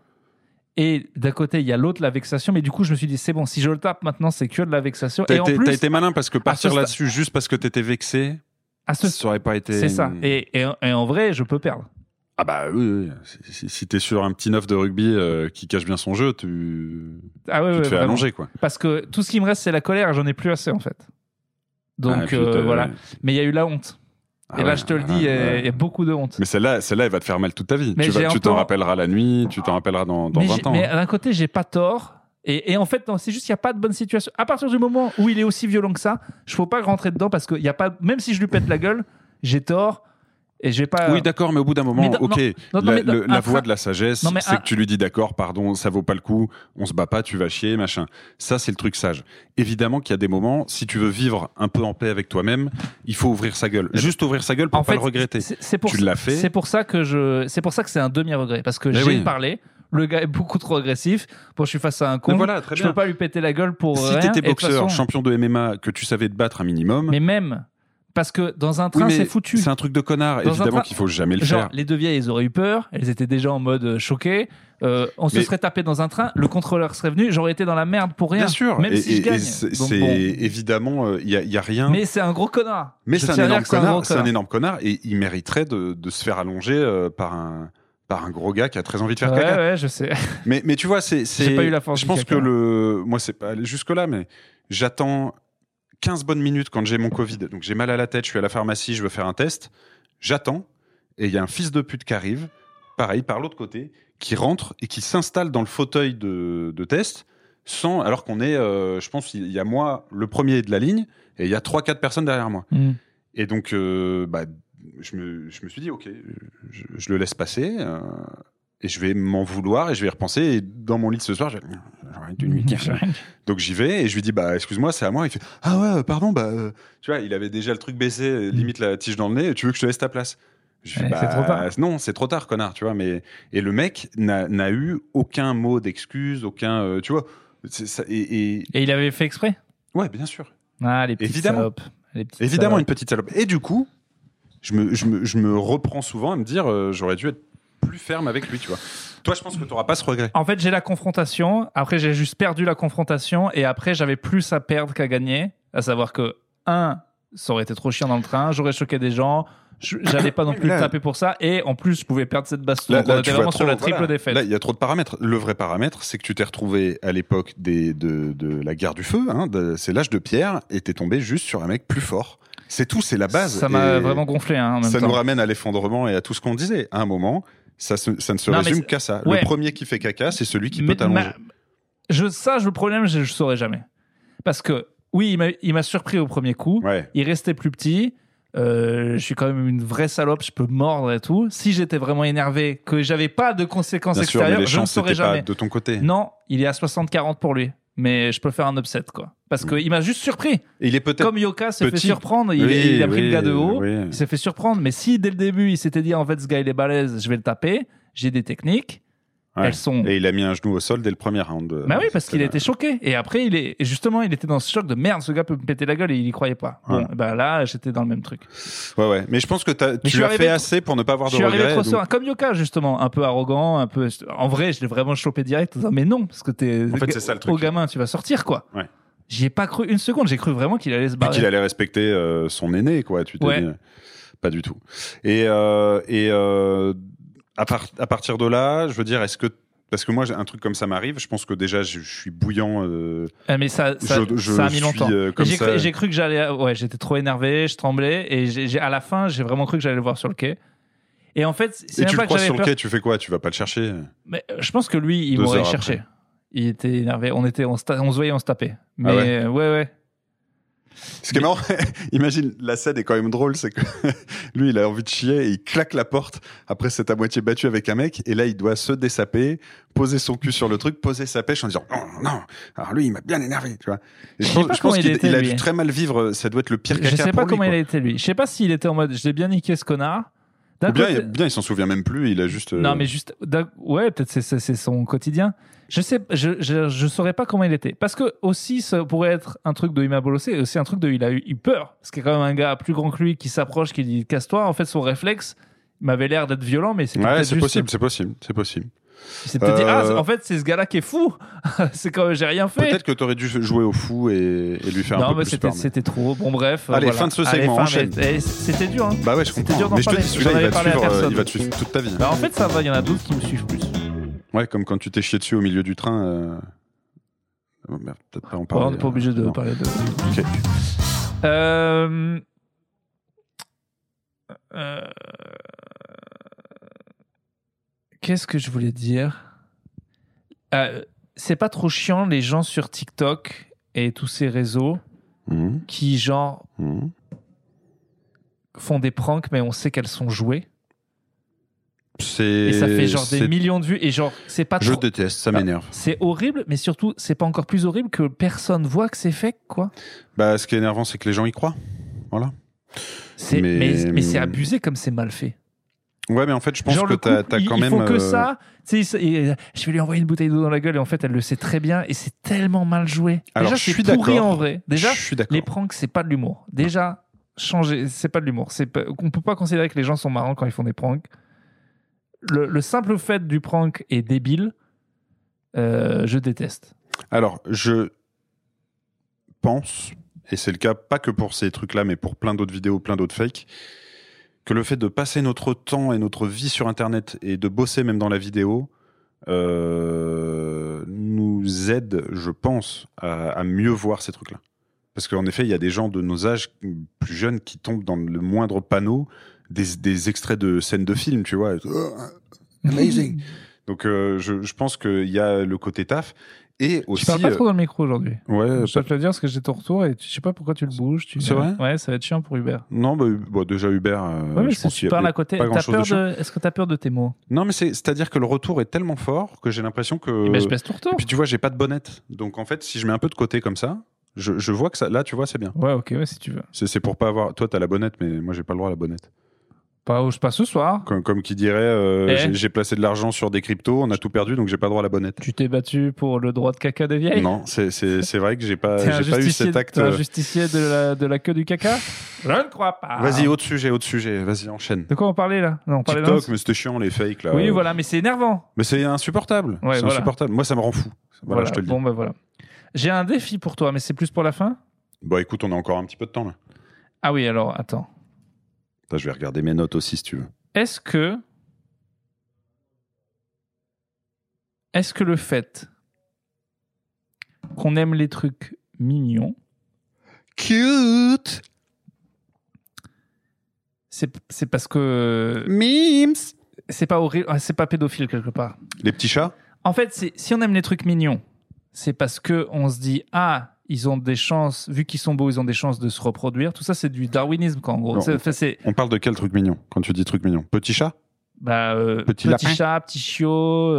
Et d'un côté, il y a l'autre, la vexation. Mais du coup, je me suis dit, c'est bon, si je le tape maintenant, c'est que de la vexation. Et en plus, T'as été malin parce que partir ce là-dessus juste parce que t'étais vexé, ça aurait pas été. c'est ça. Et en vrai, je peux perdre. Ah bah oui. Si t'es sur un petit neuf de rugby qui cache bien son jeu, tu Ah ouais, te fais vraiment. allonger quoi. Parce que tout ce qui me reste, c'est la colère et j'en ai plus assez, en fait. Donc Ah, puis voilà. ouais. Mais il y a eu la honte. Ah Et là, ouais, je te le voilà, dis, ouais. il y a beaucoup de honte. Mais celle-là, elle va te faire mal toute ta vie. Mais j'ai un Tu t'en peu- rappelleras la nuit, tu t'en rappelleras dans 20 ans. Mais hein. d'un côté, j'ai pas tort. Et en fait, non, c'est juste qu'il n'y a pas de bonne situation. À partir du moment où il est aussi violent que ça, je ne faut pas rentrer dedans parce que y a pas, même si je lui pète la gueule, j'ai tort. Et je vais pas. Oui, d'accord, mais au bout d'un moment, mais non, ok, non, mais la voie de la sagesse, Non, mais c'est que tu lui dis d'accord, pardon, ça vaut pas le coup, on se bat pas, tu vas chier, machin. Ça, c'est le truc sage. Évidemment qu'il y a des moments, si tu veux vivre un peu en paix avec toi-même, il faut ouvrir sa gueule. Juste ouvrir sa gueule pour en pas fait, le regretter. C'est pour Tu ça- l'as fait. C'est pour ça que c'est un demi-regret parce que Mais j'ai oui. parlé. Le gars est beaucoup trop agressif. Bon, je suis face à un con. Mais voilà, très je bien. peux pas lui péter la gueule pour Si rien. t'étais Et de toute boxeur, façon- champion de MMA, que tu savais te battre un minimum, Mais même parce que dans un oui, train, mais c'est foutu. c'est un truc de connard. Dans un Évidemment train- qu'il faut jamais le Genre, faire. les deux vieilles, elles auraient eu peur. Elles étaient déjà en mode choquées. On se Mais- serait tapé dans un train. Le contrôleur serait venu. J'aurais été dans la merde pour rien. Bien sûr. Même si je gagne. c'est Donc, c'est bon. évidemment, il y a rien. Mais c'est un gros connard. Mais Je c'est un tiens à dire énorme que c'est connard. gros C'est un énorme connard et il mériterait de se faire allonger par un gros gars qui a très envie de faire Ouais, caca. ouais, je sais. Mais tu vois, c'est. J'ai pas eu la force Je du pense caca. que moi, c'est pas allé jusque-là, mais j'attends 15 bonnes minutes quand j'ai mon Covid. Donc j'ai mal à la tête, je suis à la pharmacie, je veux faire un test. J'attends et il y a un fils de pute qui arrive, pareil, par l'autre côté, qui rentre et qui s'installe dans le fauteuil de test, alors qu'on est, je pense, il y a moi, le premier de la ligne, et il y a 3-4 personnes derrière moi. Mm. Et donc, je me suis dit, ok, je le laisse passer, et je vais m'en vouloir, et je vais y repenser. Et dans mon lit ce soir, j'aurais dû lui dire. Donc j'y vais, et je lui dis, excuse-moi, c'est à moi. Il fait, ah ouais, pardon, tu vois, il avait déjà le truc baissé, limite la tige dans le nez, tu veux que je te laisse ta place? Je fais, Ouais, c'est trop tard. non, c'est trop tard, connard, tu vois. Et le mec n'a eu aucun mot d'excuse, aucun, tu vois. Et il avait fait exprès. Ouais, bien sûr. Ah, les petites Évidemment. salopes. Les petites Évidemment, salopes. une petite salope. Et du coup, je me reprends souvent à me dire, j'aurais dû être plus ferme avec lui, tu vois. Toi, je pense que tu n'auras pas ce regret. En fait, j'ai la confrontation. Après, j'ai juste perdu la confrontation. Et après, j'avais plus à perdre qu'à gagner. À savoir que, ça aurait été trop chiant dans le train. J'aurais choqué des gens. J'allais pas non plus Là- me taper pour ça. Et en plus, je pouvais perdre cette baston. Là, Donc, on tu était vois vraiment trop, sur la triple voilà. défaite. Là, il y a trop de paramètres. Le vrai paramètre, c'est que tu t'es retrouvé à l'époque de la guerre du feu, c'est l'âge de pierre, et t'es tombé juste sur un mec plus fort. C'est tout, c'est la base. Ça m'a Et vraiment gonflé. En même ça temps. nous ramène à l'effondrement et à tout ce qu'on disait. À un moment, ça ne se Non, mais résume c'est- qu'à ça. ouais. Le premier qui fait caca, c'est celui qui Mais peut t'allonger. le problème, je saurais jamais. Parce que, oui, il m'a surpris au premier coup. Ouais. Il restait plus petit. Je suis quand même une vraie salope, je peux mordre et tout. Si j'étais vraiment énervé, que j'avais pas de conséquences Bien sûr, mais extérieures, les je ne chances saurais n'étaient pas jamais. de ton côté. Non, il est à 60-40 pour lui. Mais je peux faire un upset, quoi. Parce qu'il m'a juste surpris. Et il est peut-être. Comme Yoka s'est fait petit. surprendre, Oui, il a pris le oui, gars de haut, oui. il s'est fait surprendre. Mais si dès le début, il s'était dit, en fait, ce gars, il est balèze, je vais le taper, j'ai des techniques, Ouais. elles sont. Et il a mis un genou au sol dès le premier round. Bah oui, parce qu'il a été choqué. Et après, et justement, il était dans ce choc de merde, ce gars peut me péter la gueule et il y croyait pas. Ouais. Bon, bah là, j'étais dans le même truc. Ouais. Mais je pense que je tu suis as arrivé fait trop- assez pour ne pas avoir Je de suis arrivé regrets. trop donc- serein, comme Yoka, justement, un peu arrogant, un peu. En vrai, je l'ai vraiment chopé direct, en disant, mais non, parce que t'es. En fait, c'est ça le truc. Au gamin, tu vas sortir, quoi. Ouais. J'y ai pas cru une seconde, j'ai cru vraiment qu'il allait se Puis barrer. qu'il allait respecter son aîné, quoi. Tu t'es Ouais. dit, pas du tout. Et à partir de là, je veux dire, est-ce que parce que moi, un truc comme ça m'arrive, je pense que déjà, je suis bouillant. Mais ça je a mis longtemps. suis, comme Et ça. j'ai cru que j'allais. Ouais, j'étais trop énervé, je tremblais. Et à la fin, j'ai vraiment cru que j'allais le voir sur le quai. Et en fait, c'est Et même tu pas le que croises j'avais sur le peur. quai, tu fais quoi? Tu vas pas le chercher? Mais je pense que lui, il 2 m'aurait heures cherché. après. Il était énervé. On se voyait, on se tapait. Mais Ah ouais. Ce qui est marrant, imagine, la scène est quand même drôle, c'est que lui, il a envie de chier et il claque la porte. Après, c'est à moitié battu avec un mec. Et là, il doit se dessaper, poser son cul sur le truc, poser sa pêche en disant non. Alors lui, il m'a bien énervé, tu vois. Et Je sais pas comment il qu'il était, il a lui. dû très mal vivre. Ça doit être le pire caca Je sais pas pour lui, comment quoi. il a été, lui. Je sais pas s'il était en mode je l'ai bien niqué ce connard. D'un Ou bien, côté- il s'en souvient même plus. Il a juste. Non, mais juste. Ouais, peut-être c'est son quotidien. Je sais, je saurais pas comment il était. Parce que aussi, ça pourrait être un truc de il m'a bolossé, et aussi un truc de il a eu peur. Parce qu'il y a quand même un gars plus grand que lui qui s'approche, qui dit casse-toi. En fait, son réflexe m'avait l'air d'être violent, mais c'était Ouais, peut-être c'est juste. possible, c'est possible, c'est possible. Il s'est peut-être dit en fait, c'est ce gars-là qui est fou. C'est quand j'ai rien fait. Peut-être que t'aurais dû jouer au fou et lui faire un Non, peu mais plus peur. c'était trop. Bon, bref. Allez, voilà. fin de ce segment, fin, enchaîne. mais c'était dur, hein. Bah ouais, je C'était comprends. dur d'en Mais je te parler. dis, celui-là, J'en avais il parlé à personne. va te suivre toute ta vie. Bah, en fait, ça va, il y en a d'autres qui me suivent plus. Ouais, comme quand tu t'es chié dessus au milieu du train. Oh, merde, peut-être pas en Bon, parler. on n'est pas obligé de non. parler de. Ok. Qu'est-ce que je voulais dire? C'est pas trop chiant les gens sur TikTok et tous ces réseaux Mhm, qui genre mhm. font des pranks mais on sait qu'elles sont jouées C'est. et ça fait genre des c'est- millions de vues et genre c'est pas Je trop... déteste, ça m'énerve. C'est horrible mais surtout c'est pas encore plus horrible que personne voit que c'est fake quoi. Bah, ce qui est énervant, c'est que les gens y croient. Voilà. Mais c'est abusé comme c'est mal fait. Ouais, mais en fait, je pense Genre que le couple, t'as quand ils même. font que ça. Tu sais, je vais lui envoyer une bouteille d'eau dans la gueule et en fait elle le sait très bien et c'est tellement mal joué. Alors, Déjà je suis c'est pourri d'accord. en vrai. Déjà je suis d'accord. les pranks c'est pas de l'humour. Déjà changer c'est pas de l'humour. On peut pas considérer que les gens sont marrants quand ils font des pranks. Le simple fait du prank est débile. Je déteste. Alors, je pense, et c'est le cas pas que pour ces trucs-là, mais pour plein d'autres vidéos, plein d'autres fakes, que le fait de passer notre temps et notre vie sur Internet et de bosser même dans la vidéo nous aide, je pense, à mieux voir ces trucs-là. Parce qu'en effet, il y a des gens de nos âges plus jeunes qui tombent dans le moindre panneau des extraits de scènes de films, tu vois. Amazing. Donc, je pense qu'il y a le côté taf. Et aussi. Je parle pas trop dans le micro aujourd'hui. Ouais, Je dois te le dire parce que j'ai ton retour et je sais pas pourquoi tu le bouges. C'est vrai ? Ouais, ça va être chiant pour Hubert. Non, bah, déjà Hubert. Ouais, mais je pense tu qu'il y a parles à côté. pas T'as grand-chose peur de chiant. Est-ce que t'as peur de tes mots? Non, mais c'est-à-dire que le retour est tellement fort que j'ai l'impression que. Eh ben, je baisse ton retour. Et puis tu vois, j'ai pas de bonnette. Donc en fait, si je mets un peu de côté comme ça, je vois que ça. Là, tu vois, c'est bien. Ouais, ok, ouais, si tu veux. C'est pour pas avoir. Toi, t'as la bonnette, mais moi, j'ai pas le droit à la bonnette. Pas ce soir. Comme qui dirait, j'ai placé de l'argent sur des cryptos, on a tout perdu, donc j'ai pas le droit à la bonnette. Tu t'es battu pour le droit de caca des vieilles? Non, c'est vrai que j'ai pas T'es un eu justicier- cet acte. t'es un justicier de la queue du caca? Je ne crois pas. Vas-y, autre sujet. Vas-y, enchaîne. De quoi on parlait là? Non, on parlait TikTok, d'un- mais c'était chiant, les fakes là. Oui, voilà, mais c'est énervant. Mais c'est insupportable. Ouais, c'est voilà. insupportable. Moi, ça me rend fou. Voilà, je te le dis. Bon, bah voilà. J'ai un défi pour toi, mais c'est plus pour la fin? Bon, écoute, on a encore un petit peu de temps là. Ah oui, alors, attends. Je vais regarder mes notes aussi si tu veux. Est-ce que le fait qu'on aime les trucs mignons, Cute c'est parce que memes. c'est pas horrible, c'est pas pédophile quelque part? Les petits chats. En fait, si on aime les trucs mignons, c'est parce que on se dit ils ont des chances, vu qu'ils sont beaux, ils ont des chances de se reproduire. Tout ça, c'est du darwinisme, quoi, en gros. Non, C'est On parle de quel truc mignon quand tu dis truc mignon? Petit chat? petit lapin. chat, petit chiot,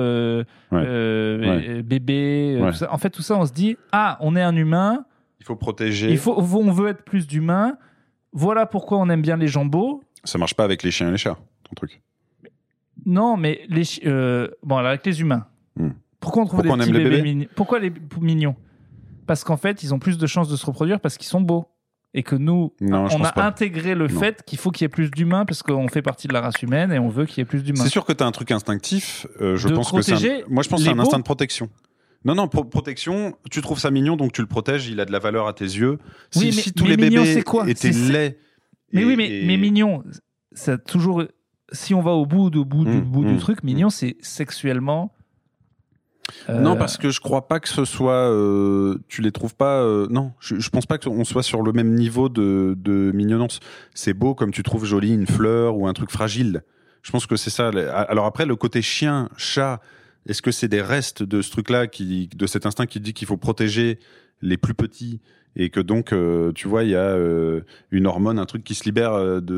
bébé, Ouais. tout ça. En fait, tout ça, on se dit on est un humain, Il faut protéger. on veut être plus d'humain. Voilà pourquoi on aime bien les gens beaux. Ça marche pas avec les chiens et les chats, ton truc. Non, mais bon, alors avec les humains. Pourquoi on trouve Pourquoi des on petits aime les bébés bébés mignons? Pourquoi les mignons? Parce qu'en fait, ils ont plus de chances de se reproduire parce qu'ils sont beaux. Et que nous, Non, je on pense a pas. intégré le Non. fait qu'il faut qu'il y ait plus d'humains parce qu'on fait partie de la race humaine et on veut qu'il y ait plus d'humains. C'est sûr que tu as un truc instinctif. Je De pense que protéger moi, je pense que c'est les un instinct beaux. de protection. Non, protection, tu trouves ça mignon, donc tu le protèges, il a de la valeur à tes yeux. Oui, mais- Si tous mais les mignon, bébés c'est quoi? étaient C'est- laids. Mais et- oui, mais mignon, ça a toujours. Si on va au bout du truc, mignon, c'est sexuellement. Non, parce que je crois pas que ce soit. Tu les trouves pas. Non, je pense pas qu'on soit sur le même niveau de mignonnance. C'est beau comme tu trouves jolie une fleur ou un truc fragile. Je pense que c'est ça. Alors après, le côté chien, chat, est-ce que c'est des restes de ce truc-là, de cet instinct qui dit qu'il faut protéger les plus petits et que donc, tu vois, il y a une hormone, un truc qui se libère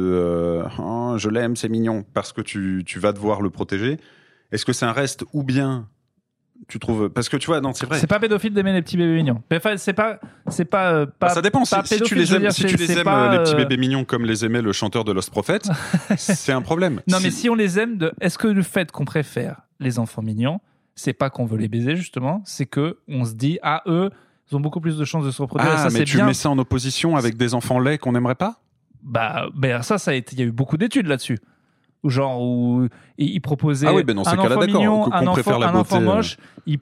oh, je l'aime, c'est mignon, parce que tu vas devoir le protéger. Est-ce que c'est un reste ou bien tu trouves, parce que tu vois, non, c'est vrai. C'est pas pédophile d'aimer les petits bébés mignons. Mais enfin, c'est pas Ça dépend. pas Si tu pédophile, les je veux aimes, dire, si tu les c'est aimes pas, les petits bébés mignons comme les aimait le chanteur de Lost Prophet, c'est un problème. Non, mais si on les aime, est-ce que le fait qu'on préfère les enfants mignons, c'est pas qu'on veut les baiser justement, c'est que on se dit eux, ils ont beaucoup plus de chances de se reproduire. Et ça, mais c'est tu bien. mets ça en opposition avec des enfants laids qu'on n'aimerait pas. Bah, ça a été. Il y a eu beaucoup d'études là-dessus. Genre où ils proposaient Ah oui, ben dans ces un cas-là, enfant d'accord, mignon, qu'on un préfère la enfant beauté, moche.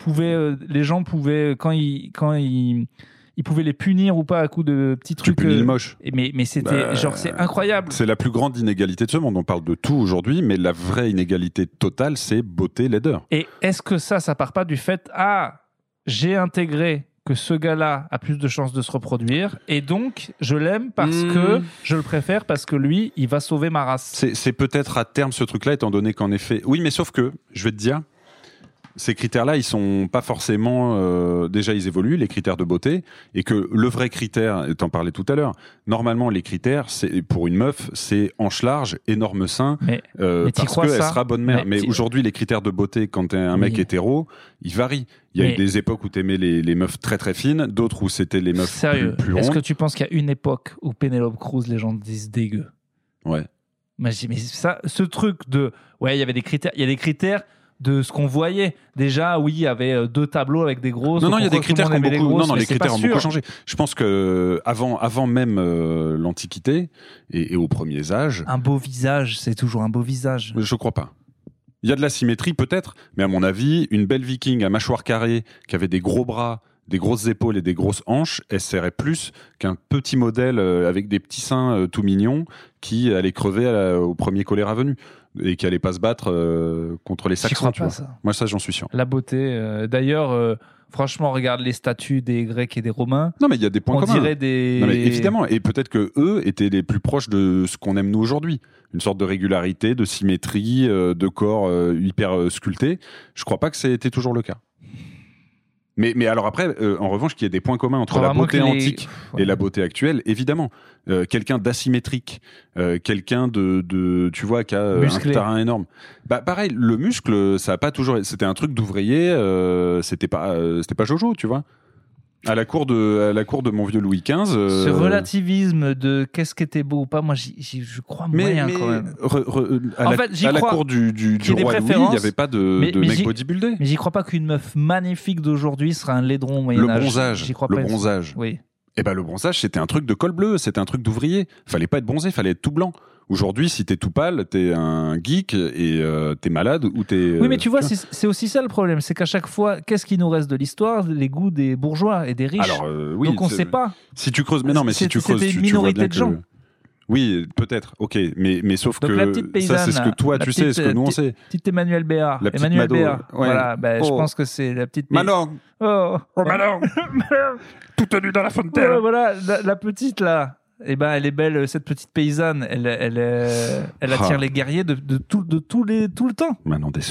Les gens pouvaient quand ils pouvaient les punir ou pas à coups de petits Tu trucs. punis le moche. Mais c'était genre c'est incroyable. C'est la plus grande inégalité de ce monde. On parle de tout aujourd'hui, mais la vraie inégalité totale, c'est beauté, laideur. Et est-ce que ça part pas du fait j'ai intégré que ce gars-là a plus de chances de se reproduire et donc je l'aime parce que je le préfère parce que lui il va sauver ma race. C'est peut-être à terme ce truc-là, étant donné qu'en effet, oui, mais sauf que je vais te dire, ces critères-là, ils sont pas forcément déjà ils évoluent les critères de beauté et que le vrai critère, t'en parlais tout à l'heure, normalement les critères, c'est pour une meuf, c'est hanche large, énorme sein, Mais t'y parce crois qu'elle ça sera bonne mère. Mais Mais aujourd'hui, les critères de beauté, quand t'es un mec hétéro, ils varient. Il y a Mais- eu des époques où t'aimais les meufs très très fines, d'autres où c'était les meufs Sérieux, plus est-ce rondes. que tu penses qu'il y a une époque où Penelope Cruz, les gens disent dégueu? Ouais. Mais ça, ce truc de, il y avait des critères, il y a des critères de ce qu'on voyait. Déjà, oui, il y avait 2 tableaux avec des grosses. Non, il y a des critères qui ont beaucoup. Non, les critères ont beaucoup changé. changé. Je pense que avant même l'Antiquité et aux premiers âges, Un beau visage, c'est toujours un beau visage. je crois pas. Il y a de la symétrie peut-être, mais à mon avis, une belle Viking à mâchoire carrée qui avait des gros bras, des grosses épaules et des grosses hanches, elle serait plus qu'un petit modèle avec des petits seins tout mignons qui allait crever au premier choléra venu et qui allait pas se battre contre les J'y Saxons. crois Tu pas, vois. ça. Moi, ça, j'en suis sûr. La beauté. D'ailleurs, franchement, regarde les statues des Grecs et des Romains. Non, mais il y a des points On communs. dirait des. Non, mais évidemment, et peut-être que eux étaient les plus proches de ce qu'on aime nous aujourd'hui. Une sorte de régularité, de symétrie, de corps hyper sculpté. Je crois pas que ça ait été toujours le cas. Mais alors après, en revanche, qu'il y ait des points communs entre la beauté antique et la beauté actuelle, évidemment. Quelqu'un d'asymétrique, quelqu'un de tu vois, qui a musclé. un terrain énorme. Bah pareil, le muscle, ça a pas toujours. C'était un truc d'ouvrier. C'était pas Jojo, tu vois. À la cour de mon vieux Louis XV. Ce relativisme de qu'est-ce qui était beau ou pas, moi, je crois moyen quand même. À la cour du roi Louis, il n'y avait pas de mec bodybuildé. Mais j'y crois pas qu'une meuf magnifique d'aujourd'hui sera un laidron au Moyen-Âge. Le bronzage. J'y crois le pas. Bronzage. Oui. Et ben le bronzage, c'était un truc de col bleu, c'était un truc d'ouvrier. Fallait pas être bronzé, fallait être tout blanc. Aujourd'hui, si t'es tout pâle, t'es un geek et t'es malade ou t'es. Oui, mais tu vois, c'est aussi ça le problème, c'est qu'à chaque fois, qu'est-ce qui nous reste de l'histoire? Les goûts des bourgeois et des riches. Alors, oui, donc on sait pas. Si tu creuses, mais non, mais si tu creuses, c'était une tu vois minorité bien de gens. Oui, peut-être, ok, mais sauf donc, que la petite paysanne, ça, c'est ce que toi tu sais, ce que nous on sait. Petite Emmanuel Béard. La petite Emmanuel Mado, Béard. ouais. Voilà, je Oh. pense que c'est la petite. Manon, Oh, Manon, tout nu dans la fontaine. Voilà, la petite là. Eh ben, elle est belle, cette petite paysanne. Elle attire les guerriers de tout le temps. Manon des sources.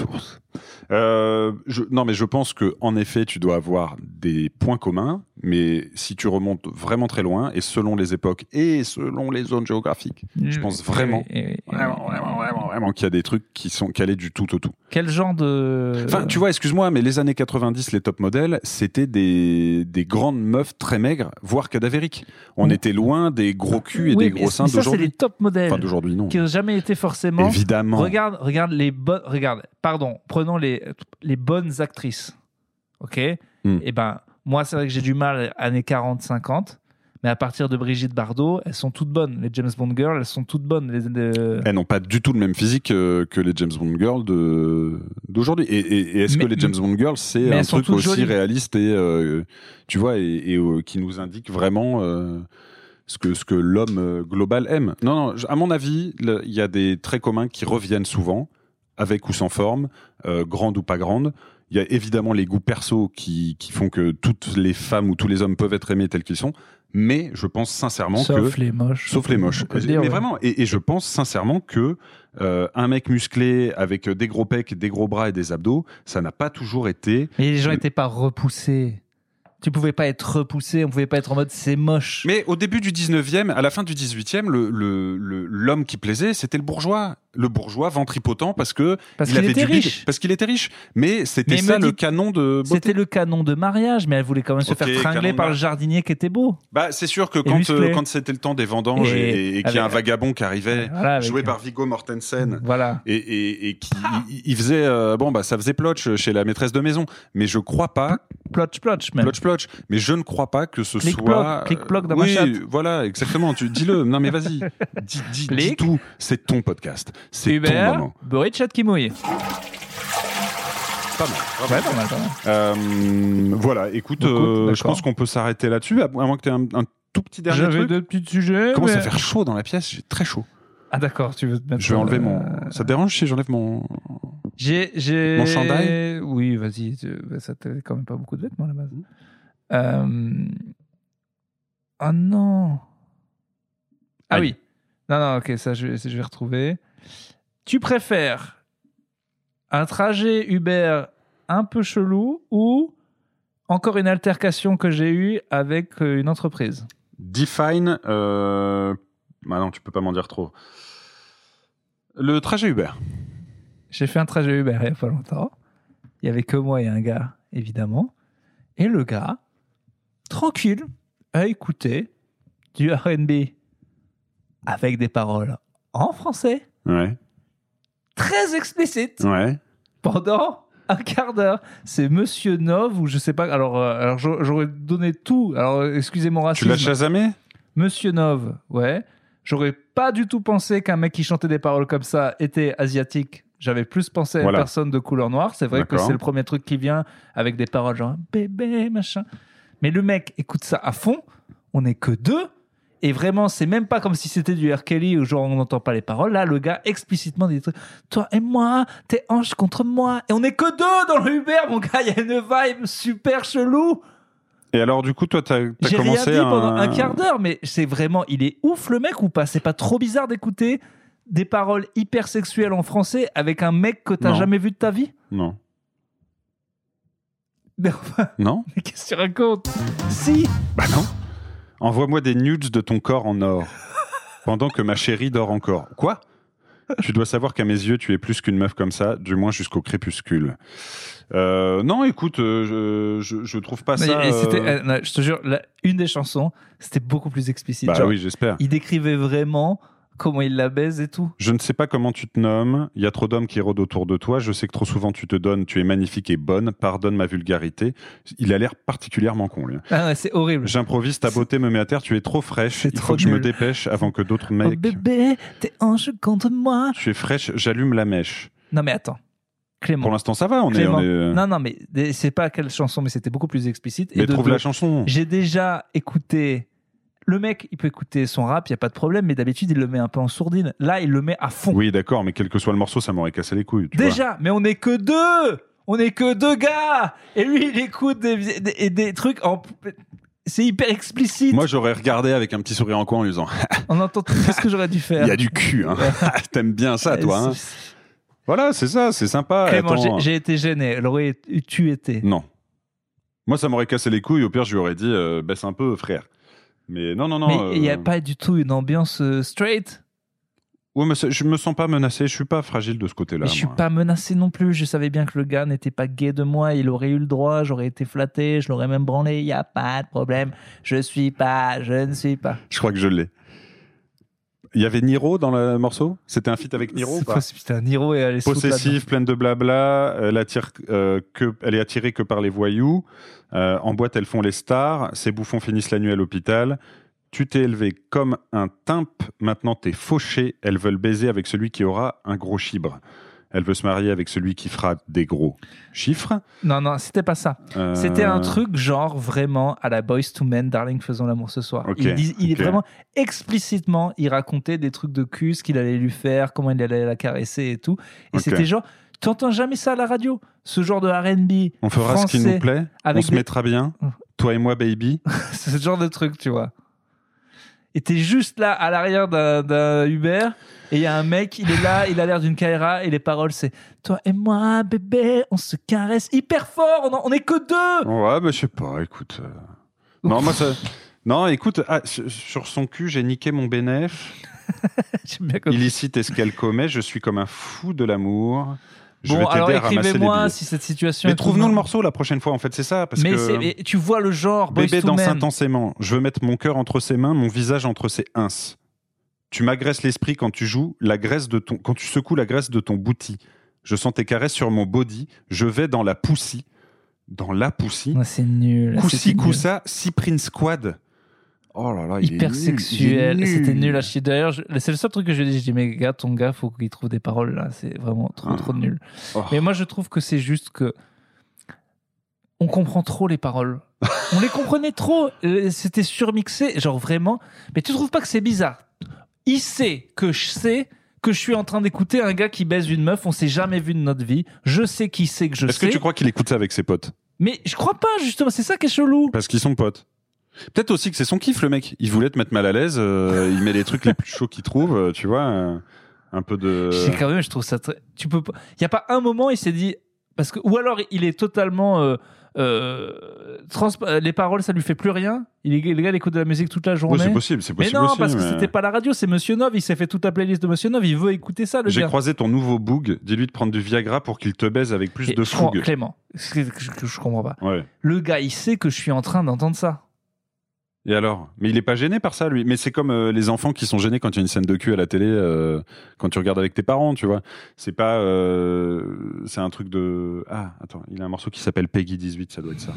Non, mais je pense que en effet, tu dois avoir des points communs, mais si tu remontes vraiment très loin, et selon les époques et selon les zones géographiques, je pense vraiment qu'il y a des trucs qui sont calés du tout au tout. Quel genre de... Enfin, tu vois, excuse-moi, mais les années 90, les top modèles, c'était des grandes meufs très maigres, voire cadavériques. On était loin des gros culs et des gros seins ça, d'aujourd'hui. c'est les top modèles. Enfin, d'aujourd'hui, non. Qui n'ont jamais été forcément... Évidemment. Regarde les bonnes... Prenons les bonnes actrices. Ok. Et ben, moi, c'est vrai que j'ai du mal années 40-50. Mais à partir de Brigitte Bardot, elles sont toutes bonnes. Les James Bond girls, elles sont toutes bonnes. Elles n'ont pas du tout le même physique que les James Bond girls d'aujourd'hui. Et est-ce que les James Bond girls, c'est un truc aussi jolies. Réaliste et tu vois et qui nous indique vraiment ce que l'homme global aime? Non, à mon avis, il y a des traits communs qui reviennent souvent, avec ou sans forme, grande ou pas grande. Il y a évidemment les goûts perso qui font que toutes les femmes ou tous les hommes peuvent être aimés tels qu'ils sont. Mais je pense sincèrement Sauf les moches. Mais vraiment, et je pense sincèrement que un mec musclé avec des gros pecs, des gros bras et des abdos, ça n'a pas toujours été... Mais les gens n'étaient pas repoussés. Tu pouvais pas être repoussé, on pouvait pas être en mode c'est moche. Mais au début du 19e, à la fin du 18e, l'homme qui plaisait, c'était le bourgeois. Le bourgeois ventripotent parce qu'il avait du bide, parce qu'il était riche. Mais c'était le canon de beauté. C'était le canon de mariage, mais elle voulait quand même se faire tringler par le jardinier qui était beau. Bah, c'est sûr que quand c'était le temps des vendanges et qu'il y a un vagabond qui arrivait, joué par Viggo Mortensen, et qui il faisait ça faisait plotch chez la maîtresse de maison. Mais je crois pas. Plotch même. Plotch. Mais je ne crois pas que ce soit. Clic-ploc dans ma chatte. Oui, voilà, exactement. Dis-le. Non, mais vas-y. Dis tout. C'est ton podcast. C'est Hubert, ton moment. Borichat qui mouille. Pas mal. Ouais, pas mal. Voilà, écoute, je pense qu'on peut s'arrêter là-dessus, à moins que tu aies un tout petit dernier truc. J'avais deux petits sujets. Commence à faire chaud dans la pièce, j'ai très chaud. Ah d'accord, tu veux te mettre... Je vais enlever mon... Ça te dérange si j'enlève mon... Mon chandail? Oui, vas-y, ça t'avait quand même pas beaucoup de vêtements à la base. Oh non. Ah oui. Non, ok, ça je vais retrouver. Tu préfères un trajet Uber un peu chelou ou encore une altercation que j'ai eue avec une entreprise? Define... Ah non, tu peux pas m'en dire trop. Le trajet Uber. J'ai fait un trajet Uber il y a pas longtemps. Il y avait que moi et un gars, évidemment. Et le gars, tranquille, a écouté du R&B avec des paroles en français. Ouais. Très explicite. Ouais. Pendant un quart d'heure. C'est Monsieur Nov ou je sais pas. Alors j'aurais donné tout. Alors excusez mon racisme. Tu l'as chasamé? Monsieur Nov, ouais. J'aurais pas du tout pensé qu'un mec qui chantait des paroles comme ça était asiatique. J'avais plus pensé à une personne de couleur noire. C'est vrai que c'est le premier truc qui vient avec des paroles genre bébé, machin. Mais le mec écoute ça à fond. On n'est que deux. Et vraiment, c'est même pas comme si c'était du R. Kelly où genre on n'entend pas les paroles. Là, le gars explicitement dit des trucs. Toi et moi, t'es hanches contre moi. Et on n'est que deux dans le Uber, mon gars. Il y a une vibe super chelou. Et alors, du coup, toi, t'as commencé J'ai rien dit pendant un quart d'heure, mais c'est vraiment... Il est ouf, le mec, ou pas? C'est pas trop bizarre d'écouter des paroles hyper sexuelles en français avec un mec que t'as jamais vu de ta vie? Non. Mais enfin... Non? Mais qu'est-ce que tu racontes? Si! Bah non. Envoie-moi des nudes de ton corps en or, pendant que ma chérie dort encore. Quoi? Tu dois savoir qu'à mes yeux, tu es plus qu'une meuf comme ça, du moins jusqu'au crépuscule. Non, écoute, je trouve pas ça... je te jure, une des chansons, c'était beaucoup plus explicite. Bah genre, oui, j'espère. Il décrivait vraiment comment il la baise et tout. Je ne sais pas comment tu te nommes, il y a trop d'hommes qui rôdent autour de toi, je sais que trop souvent tu te donnes, tu es magnifique et bonne, pardonne ma vulgarité. Il a l'air particulièrement con, lui. Ah ouais, c'est horrible. J'improvise, ta beauté me met à terre, tu es trop fraîche, il faut que je me dépêche avant que d'autres mecs... Oh bébé, t'es hanche contre moi. Tu es fraîche, j'allume la mèche. Non mais attends. Clément. Pour l'instant, ça va, on est... Non, mais c'est pas quelle chanson, mais c'était beaucoup plus explicite. Mais trouve la chanson. J'ai déjà écouté... Le mec, il peut écouter son rap, il n'y a pas de problème, mais d'habitude, il le met un peu en sourdine. Là, il le met à fond. Oui, d'accord, mais quel que soit le morceau, ça m'aurait cassé les couilles. Déjà, mais on n'est que deux! On n'est que deux gars! Et lui, il écoute des trucs en... C'est hyper explicite. Moi, j'aurais regardé avec un petit sourire en coin en lui disant... On entend tout ce que j'aurais dû faire. Il y a du cul, hein. T'aimes bien ça, toi, hein. Voilà, c'est ça, c'est sympa. Clément, Attends. j'ai été gêné. Elle aurait tu été. Non. Moi, ça m'aurait cassé les couilles. Au pire, je lui aurais dit baisse un peu, frère. Mais non. Mais il n'y a pas du tout une ambiance straight. Ouais, mais je me sens pas menacé. Je suis pas fragile de ce côté-là. Mais je suis moi. pas menacé non plus. Je savais bien que le gars n'était pas gay de moi. Il aurait eu le droit. J'aurais été flatté. Je l'aurais même branlé. Il n'y a pas de problème. Je ne suis pas. Je crois que je l'ai. Il y avait Niro dans le morceau. C'était un feat avec Niro ou pas? Putain, Niro et elle est Possessive, pleine de blabla. Elle est attirée que par les voyous. En boîte, elles font les stars. Ces bouffons finissent la nuit à l'hôpital. Tu t'es élevé comme un timp, maintenant t'es fauché. Elles veulent baiser avec celui qui aura un gros chibre. Elle veut se marier avec celui qui fera des gros chiffres. Non, c'était pas ça. C'était un truc genre vraiment à la Boyz II Men, Darling, faisons l'amour ce soir. Okay, il est vraiment explicitement, il racontait des trucs de cul, ce qu'il allait lui faire, comment il allait la caresser et tout. Et c'était genre, t'entends jamais ça à la radio, ce genre de R&B. On fera français, ce qui nous plaît, on se mettra bien, toi et moi, baby. C'est ce genre de truc, tu vois. Et t'es juste là à l'arrière d'un Uber et il y a un mec, il est là, il a l'air d'une Kaira et les paroles c'est toi et moi bébé, on se caresse hyper fort, on est que deux. Ouais, bah je sais pas, écoute. Non, moi ça. Non, écoute, sur son cul, j'ai niqué mon bénéf. Illicite est ce qu'elle commet, je suis comme un fou de l'amour. Je vais t'aider à ramasser des billets. Si cette situation. Mais trouve-nous le morceau la prochaine fois, en fait, c'est ça. Parce mais tu vois le genre. Bébé danse intensément. Je veux mettre mon cœur entre ses mains, mon visage entre ses ins. Tu m'agresses l'esprit quand tu joues quand tu secoues la graisse de ton bouti. Je sens tes caresses sur mon body. Je vais dans la poussie. Dans la poussie. Ouais, c'est nul. Koussi Koussa, Cyprine Squad. Oh là là, il hyper est nul, sexuel. C'était nul à à chier. D'ailleurs, c'est le seul truc que je dis. Je dis, mais gars, ton gars, faut qu'il trouve des paroles là. C'est vraiment trop nul. Oh. Mais moi, je trouve que c'est juste que on comprend trop les paroles. On les comprenait trop. C'était surmixé, genre vraiment. Mais tu trouves pas que c'est bizarre? Il sait que je sais que je suis en train d'écouter un gars qui baise une meuf. On s'est jamais vu de notre vie. Je sais qu'il sait que je sais. Est-ce que tu crois qu'il écoute ça avec ses potes? Mais je crois pas, justement. C'est ça qui est chelou. Parce qu'ils sont potes. Peut-être aussi que c'est son kiff, le mec. Il voulait te mettre mal à l'aise. Il met les trucs les plus chauds qu'il trouve, tu vois. Un peu de. C'est quand même, je trouve ça très. Tu peux pas. Il y a pas un moment, il s'est dit parce que ou alors il est totalement. Les paroles, ça lui fait plus rien. Le gars, il écoute de la musique toute la journée. Oui, c'est possible. Mais non, aussi, parce que c'était pas la radio, c'est Monsieur Nov. Il s'est fait toute la playlist de Monsieur Nov. Il veut écouter ça, le gars. J'ai croisé ton nouveau boug. Dis-lui de prendre du Viagra pour qu'il te baise avec plus de fougue. Clément, je comprends pas. Ouais. Le gars, il sait que je suis en train d'entendre ça. Et alors? Mais il est pas gêné par ça, lui. Mais c'est comme les enfants qui sont gênés quand il y a une scène de cul à la télé, quand tu regardes avec tes parents, tu vois. C'est pas. C'est un truc de. Ah, attends, il a un morceau qui s'appelle Peggy 18, ça doit être ça.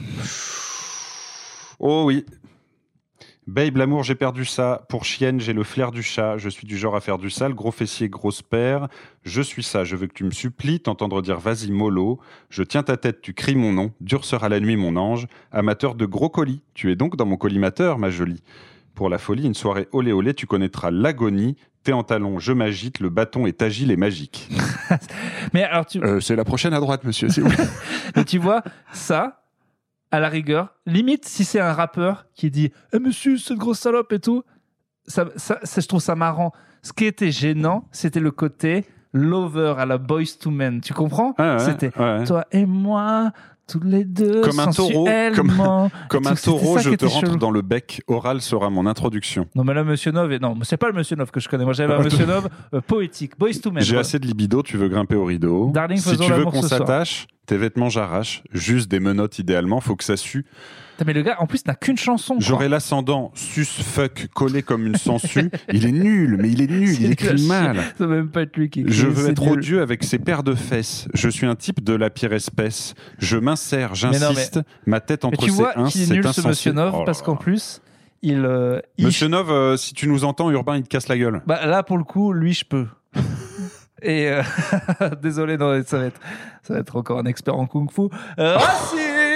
Oh oui. Babe, l'amour, j'ai perdu ça. Pour chienne, j'ai le flair du chat. Je suis du genre à faire du sale. Gros fessier, grosse paire. Je suis ça. Je veux que tu me supplies, t'entendre dire vas-y mollo. Je tiens ta tête, tu cries mon nom. Durceur à la nuit, mon ange. Amateur de gros colis. Tu es donc dans mon collimateur, ma jolie. Pour la folie, une soirée olé olé, tu connaîtras l'agonie. T'es en talon, je m'agite. Le bâton est agile et magique. Mais alors, c'est la prochaine à droite, monsieur, s'il vous plaît. Mais tu vois, ça. À la rigueur, limite si c'est un rappeur qui dit monsieur cette grosse salope et tout, je trouve ça marrant. Ce qui était gênant, c'était le côté lover à la Boyz II Men. Tu comprends? C'était toi et moi, tous les deux, comme un taureau, comme un taureau, je te rentre chelou. dans le bec. Oral sera mon introduction. Non mais là Monsieur Nov, non, c'est pas le Monsieur Nov que je connais. Moi j'avais un Monsieur Nov poétique, Boyz II Men. J'ai assez de libido, tu veux grimper au rideau. Darling, si tu veux qu'on ce s'attache, tes vêtements j'arrache. Juste des menottes idéalement, faut que ça sue. Mais le gars, en plus, n'a qu'une chanson. J'aurais l'ascendant sus fuck collé comme une sangsue. Il est nul, mais il est nul, il écrit mal. Ça peut même pas être lui qui écrit. Je veux être odieux avec ses paires de fesses. Je suis un type de la pire espèce. Je m'insère, j'insiste, ma tête entre ses ins, c'est nul ce Monsieur Nov parce qu'en plus, Monsieur Nov, si tu nous entends, Urbain, il te casse la gueule. Bah là, pour le coup, lui, je peux. Et désolé, non, ça va être encore un expert en kung-fu. Racisme.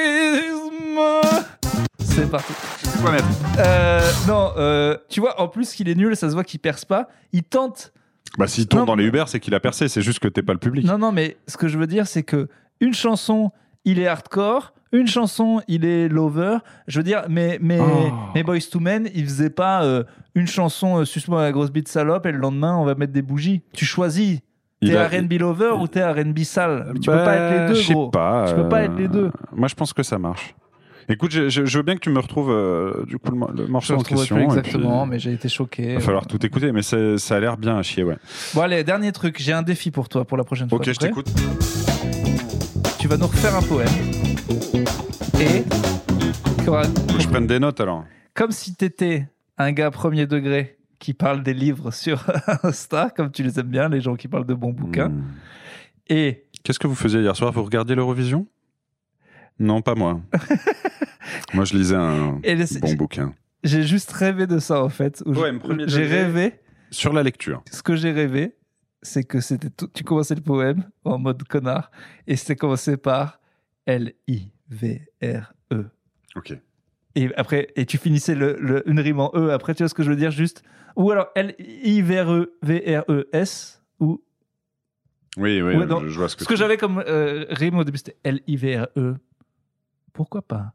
C'est parti. C'est quoi, maître? Tu vois, en plus qu'il est nul, ça se voit qu'il perce pas. Il tente. Bah, s'il tourne dans les Uber, c'est qu'il a percé. C'est juste que t'es pas le public. Non, mais ce que je veux dire, c'est que une chanson, il est hardcore. Une chanson, il est lover. Je veux dire, mais Boyz II Men, ils faisaient pas une chanson suce-moi la grosse bite salope et le lendemain, on va mettre des bougies. Tu choisis. T'es R&B lover ou t'es R&B sale? Tu peux pas être les deux, je sais gros. pas. Tu peux pas être les deux. Moi, je pense que ça marche. Écoute, je veux bien que tu me retrouves du coup le morceau en question. Plus exactement, puis, mais j'ai été choqué. Il va falloir tout écouter, mais ça a l'air bien à chier, ouais. Bon allez, dernier truc, j'ai un défi pour toi pour la prochaine fois. Ok, je t'écoute. Tu vas nous refaire un poème. Et Faut que je prenne des notes alors. Comme si t'étais un gars premier degré qui parle des livres sur Insta, comme tu les aimes bien, les gens qui parlent de bons bouquins. Et qu'est-ce que vous faisiez hier soir? Vous regardiez l'Eurovision? Non, pas moi. Moi, je lisais un bon bouquin. J'ai juste rêvé de ça, en fait. J'ai rêvé. Sur la lecture. Ce que j'ai rêvé, c'est que c'était tu commençais le poème en mode connard, et c'était commencé par L-I-V-R-E. Ok. Et après, tu finissais une rime en E. Après, tu vois ce que je veux dire, juste. Ou alors L-I-V-R-E-V-R-E-S, ou. Oui, ouais, je vois ce que que j'avais comme rime au début, c'était L-I-V-R-E. Pourquoi pas?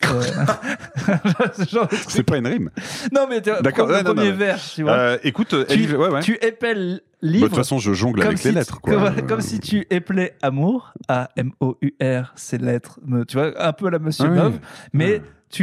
C'est pas une rime. Non, mais d'accord, le premier vers, tu vois. Écoute, tu épelles livre. De toute façon, je jongle avec les lettres, quoi. Comme si tu épelais amour, A-M-O-U-R, ces lettres, tu vois, un peu à la Monsieur Neuve, mais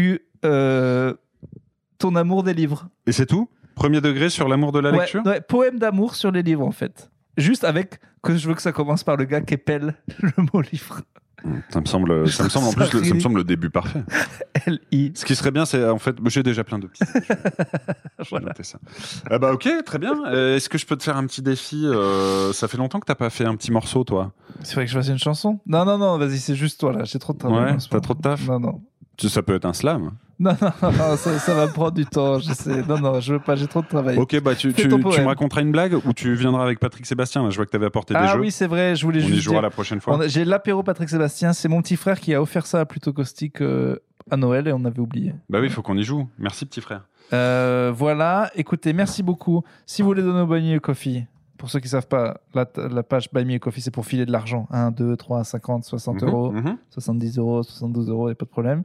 ton amour des livres. Et c'est tout? Premier degré sur l'amour de la lecture? Ouais, poème d'amour sur les livres, en fait. Juste avec que je veux que ça commence par le gars qui épelle le mot livre. Ça me semble en plus ça me semble le début parfait. L-I. Ce qui serait bien, c'est en fait, j'ai déjà plein de petits. Je vais noter ça. Bah ok, très bien. Est-ce que je peux te faire un petit défi? Ça fait longtemps que t'as pas fait un petit morceau, toi. C'est vrai que je fasse une chanson? Non, vas-y, c'est juste toi là. J'ai trop de travail. Ouais, t'as trop de taf. Non. Ça peut être un slam. Non, ça va me prendre du temps. Je sais. Non, je veux pas. J'ai trop de travail. Ok, bah tu me raconteras une blague ou tu viendras avec Patrick Sébastien. Là, je vois que t'avais apporté des jeux. Ah oui, c'est vrai. Je voulais juste. On y jouera la prochaine fois. J'ai l'apéro Patrick Sébastien. C'est mon petit frère qui a offert ça à Plutôt Caustique à Noël et on avait oublié. Bah oui, il faut qu'on y joue. Merci, petit frère. Voilà. Écoutez, merci beaucoup. Si vous voulez donner au Buy Me a Coffee. Pour ceux qui ne savent pas, la page Buy Me a Coffee, c'est pour filer de l'argent. 1, 2, 3, 50, 60 euros, 70 euros, 72 euros, il n'y a pas de problème.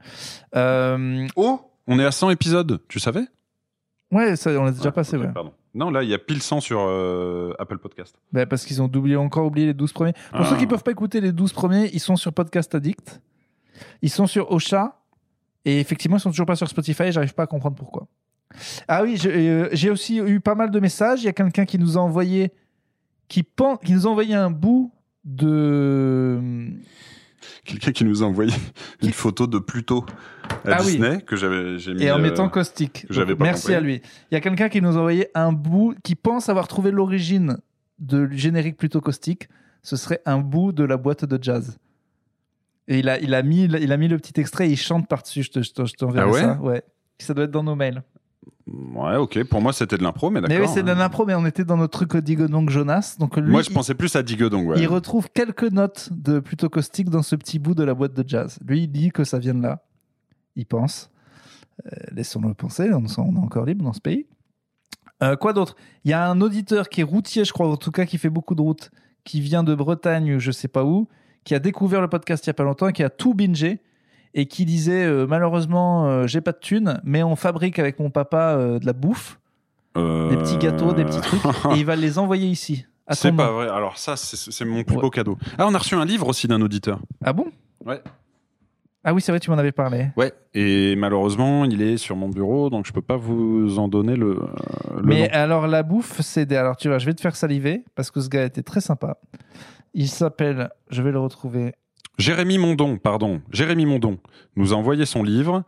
On est à 100 épisodes, tu savais? Ouais, ça, on l'a déjà passé. Okay, ouais. Pardon. Non, là, il y a pile 100 sur Apple Podcast. Bah, parce qu'ils ont encore oublié les 12 premiers. Pour ceux qui ne peuvent pas écouter les 12 premiers, ils sont sur Podcast Addict. Ils sont sur Ocha. Et effectivement, ils ne sont toujours pas sur Spotify. Je n'arrive pas à comprendre pourquoi. Ah oui, j'ai aussi eu pas mal de messages. Il y a quelqu'un qui nous a envoyé... qui nous a envoyé un bout de... Quelqu'un qui nous a envoyé une photo de Pluto à Disney que j'ai mis... Et en mettant caustique. Merci compris. À lui. Il y a quelqu'un qui nous a envoyé un bout qui pense avoir trouvé l'origine du générique Pluto Caustique. Ce serait un bout de la boîte de jazz. Et il a mis le petit extrait et il chante par-dessus. Je t'enverrai ça. Ouais. Ça doit être dans nos mails. Ouais, ok. Pour moi, c'était de l'impro, mais d'accord. Mais oui, c'est de l'impro, mais on était dans notre truc Digodong Jonas. Donc lui, moi, je pensais plus à Digodong. Ouais. Il retrouve quelques notes de Pluto Caustique dans ce petit bout de la boîte de jazz. Lui, il dit que ça vient de là. Il pense. Laissons-le penser. On est encore libre dans ce pays. Quoi d'autre? Il y a un auditeur qui est routier, je crois, en tout cas, qui fait beaucoup de routes, qui vient de Bretagne, je sais pas où, qui a découvert le podcast il y a pas longtemps, qui a tout bingé. Et qui disait malheureusement j'ai pas de thunes, mais on fabrique avec mon papa de la bouffe, des petits gâteaux, des petits trucs, et il va les envoyer ici. C'est pas vrai. Alors ça, c'est mon plus beau cadeau. Ah, on a reçu un livre aussi d'un auditeur. Ah bon? Ouais. Ah oui, c'est vrai, tu m'en avais parlé. Ouais. Et malheureusement, il est sur mon bureau, donc je peux pas vous en donner le mais nom. Alors la bouffe, c'est alors tu vois, je vais te faire saliver parce que ce gars était très sympa. Il s'appelle, je vais le retrouver. Jérémy Mondon nous a envoyé son livre.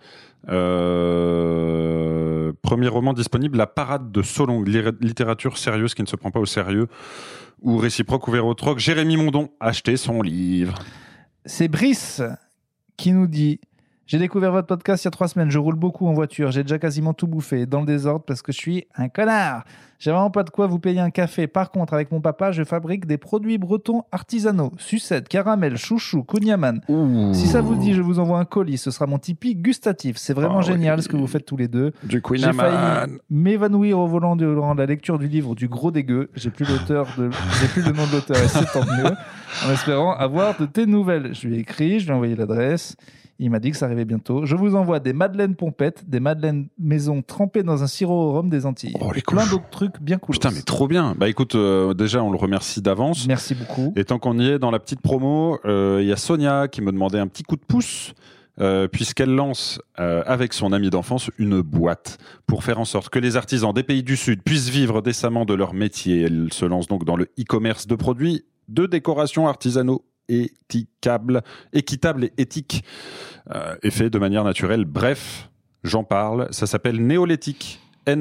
Premier roman disponible, La Parade de Solon, littérature sérieuse qui ne se prend pas au sérieux, ou réciproque ouvert au troc. Jérémy Mondon, achetez son livre. C'est Brice qui nous dit: j'ai découvert votre podcast il y a 3 semaines, je roule beaucoup en voiture, j'ai déjà quasiment tout bouffé, dans le désordre parce que je suis un connard. J'ai vraiment pas de quoi vous payer un café. Par contre, avec mon papa, je fabrique des produits bretons artisanaux. Sucette, caramel, chouchou, kouign-aman. Si ça vous dit, je vous envoie un colis. Ce sera mon Tipeee gustatif. C'est vraiment génial ce que vous faites tous les deux. Du kouign-aman. J'ai failli m'évanouir au volant durant la lecture du livre du Gros Dégueu. J'ai plus le nom de l'auteur et c'est tant mieux. En espérant avoir de tes nouvelles. Je lui ai écrit, je lui ai envoyé l'adresse. Il m'a dit que ça arrivait bientôt. Je vous envoie des madeleines pompettes, des madeleines maison trempées dans un sirop au rhum des Antilles. Oh, les et plein couches. d'autres trucs bien cool. Putain, mais trop bien. Bah écoute, déjà, on le remercie d'avance. Merci beaucoup. Et tant qu'on y est, dans la petite promo, il y a Sonia qui me demandait un petit coup de pouce. Puisqu'elle lance avec son ami d'enfance une boîte pour faire en sorte que les artisans des pays du Sud puissent vivre décemment de leur métier. Elle se lance donc dans le e-commerce de produits de décoration artisanaux équitables et éthiques et fait de manière naturelle. Bref, j'en parle. Ça s'appelle Néolithique.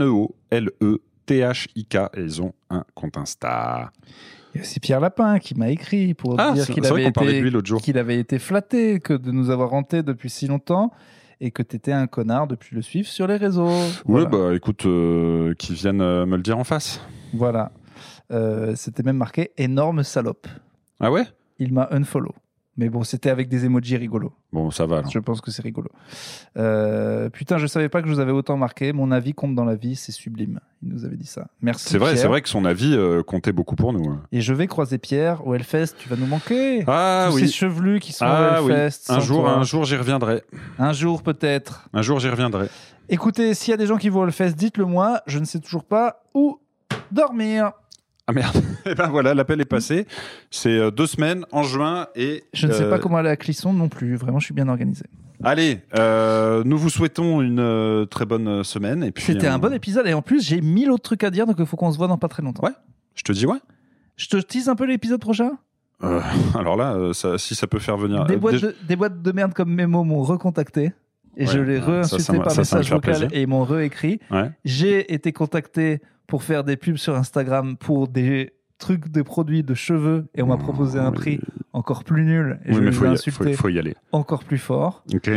Neolethik. Et ils ont un compte Insta. Il y a aussi Pierre Lapin qui m'a écrit pour dire c'est vrai qu'on parlait de lui l'autre jour. qu'il avait été flatté que de nous avoir hantés depuis si longtemps et que t'étais un connard depuis le suivre sur les réseaux. Oui, Voilà. bah écoute, qu'ils viennent me le dire en face. Voilà. C'était même marqué énorme salope. Ah ouais? Il m'a unfollow. Mais bon, c'était avec des emojis rigolos. Bon, ça va alors. Je pense que c'est rigolo. Putain, je savais pas que je vous avais autant marqué. Mon avis compte dans la vie, c'est sublime. Il nous avait dit ça. Merci. C'est Pierre. vrai que son avis comptait beaucoup pour nous. Et je vais croiser Pierre au Hellfest. Tu vas nous manquer. Ah Tous oui. ces chevelus qui sont Ah au oui. Hellfest. Un sans jour, toi. j'y reviendrai. Un jour peut-être. Un jour, j'y reviendrai. Écoutez, s'il y a des gens qui vont au Hellfest, dites-le moi. Je ne sais toujours pas où dormir. Ah merde. Et ben voilà, l'appel est passé. C'est 2 semaines en juin et. Je ne sais pas comment aller à Clisson non plus. Vraiment, je suis bien organisé. Allez, nous vous souhaitons une très bonne semaine et puis. C'était un bon épisode et en plus, j'ai 1000 autres trucs à dire, donc il faut qu'on se voit dans pas très longtemps. Ouais. Je te dis ouais. Je te tease un peu l'épisode prochain. Alors là, si ça peut faire venir. Des boîtes de merde comme Memo m'ont recontacté. Et Ouais, je l'ai ça re-insulté va par me message faire vocal plaisir. et ils m'ont réécrit. Ouais. J'ai été contacté pour faire des pubs sur Instagram pour des trucs de produits de cheveux et on m'a proposé un prix encore plus nul et Oui, je mais les ai insultés faut y aller. encore plus fort. Ok.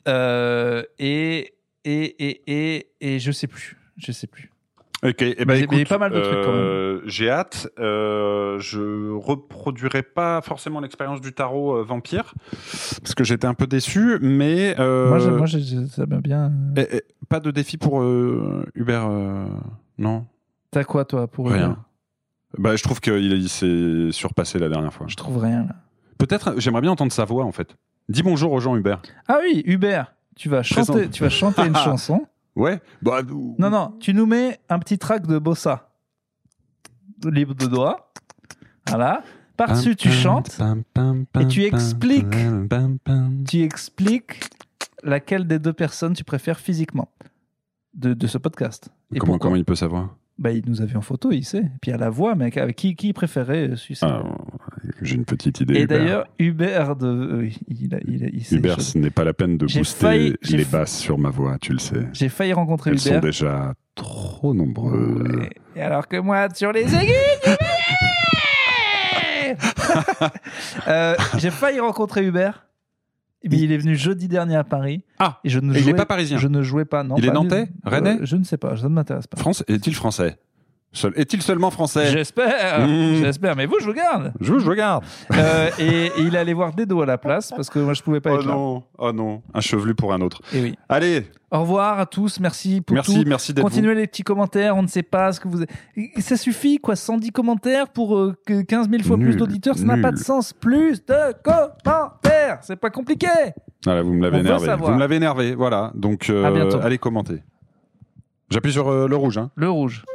Et je sais plus. Ok, et ben Mais écoute, il y a pas mal de trucs, quand même. j'ai hâte. Je reproduirai pas forcément l'expérience du tarot vampire parce que j'étais un peu déçu, mais Moi, ça m'a bien. pas de défi pour Hubert, non, T'as quoi toi pour rien. Hubert Bah, je trouve qu'il s'est surpassé la dernière fois. Je trouve rien là. Peut-être, j'aimerais bien entendre sa voix en fait. Dis bonjour aux gens, Hubert. Ah oui, Hubert, tu vas chanter une chanson. Ouais. Bah, Non, tu nous mets un petit track de bossa. Libre de doigts. Voilà. Par-dessus, tu chantes et tu expliques laquelle des deux personnes tu préfères physiquement de ce podcast. Et pourquoi Comment il peut savoir? Bah, il nous a vu en photo, il sait. Et puis à la voix, mais avec qui il préférait celui-ci. J'ai une petite idée. Et Hubert. d'ailleurs, Hubert, il sait. Hubert, ce n'est pas la peine de J'ai booster failli- les basses sur ma voix, tu le sais. J'ai failli rencontrer Elles sont Hubert. déjà trop nombreuses. Ouais. Et alors que moi, sur les aigus, j'ai failli rencontrer Hubert. Mais il est venu jeudi dernier à Paris. Ah, et je ne et il jouais, n'est pas parisien. Je ne jouais pas, non. Il est pas nantais, rennais Je ne sais pas, ça ne m'intéresse pas. Est-il français? Est-il seulement français? J'espère, j'espère. Mais vous, je vous garde. Je regarde. Et il allait voir Dedo à la place parce que moi, je pouvais pas être là. Oh non, un chevelu pour un autre. Et oui. Allez, Au revoir à tous, merci pour tout. merci d'être Continuez les petits commentaires, on ne sait pas ce que vous... Ça suffit, quoi, 110 commentaires pour 15 000 fois plus Nul, d'auditeurs, ça n'a pas de sens. Plus de commentaires, c'est pas compliqué. Voilà, vous me l'avez On veut énervé. savoir. Vous me l'avez énervé, voilà. Donc, À bientôt. allez commenter. J'appuie sur le rouge. Hein. Le rouge.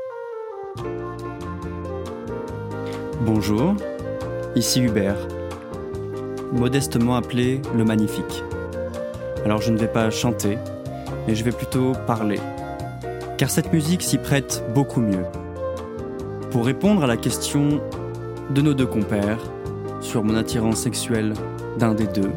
Bonjour, ici Hubert, modestement appelé le Magnifique. Alors je ne vais pas chanter, mais je vais plutôt parler, car cette musique s'y prête beaucoup mieux. Pour répondre à la question de nos deux compères sur mon attirance sexuelle d'un des deux,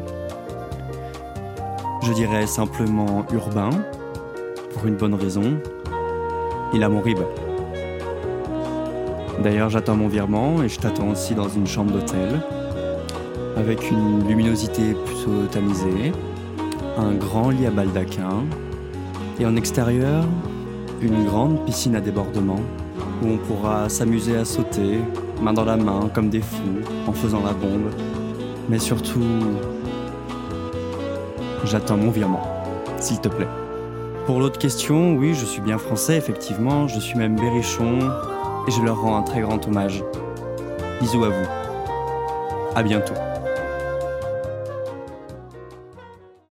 je dirais simplement urbain, pour une bonne raison, il a mon rib. D'ailleurs, j'attends mon virement et je t'attends aussi dans une chambre d'hôtel avec une luminosité plutôt tamisée, un grand lit à baldaquin et en extérieur, une grande piscine à débordement où on pourra s'amuser à sauter, main dans la main comme des fous en faisant la bombe. Mais surtout, j'attends mon virement, s'il te plaît. Pour l'autre question, oui, je suis bien français, effectivement, je suis même berrichon. Et je leur rends un très grand hommage. Bisous à vous. À bientôt.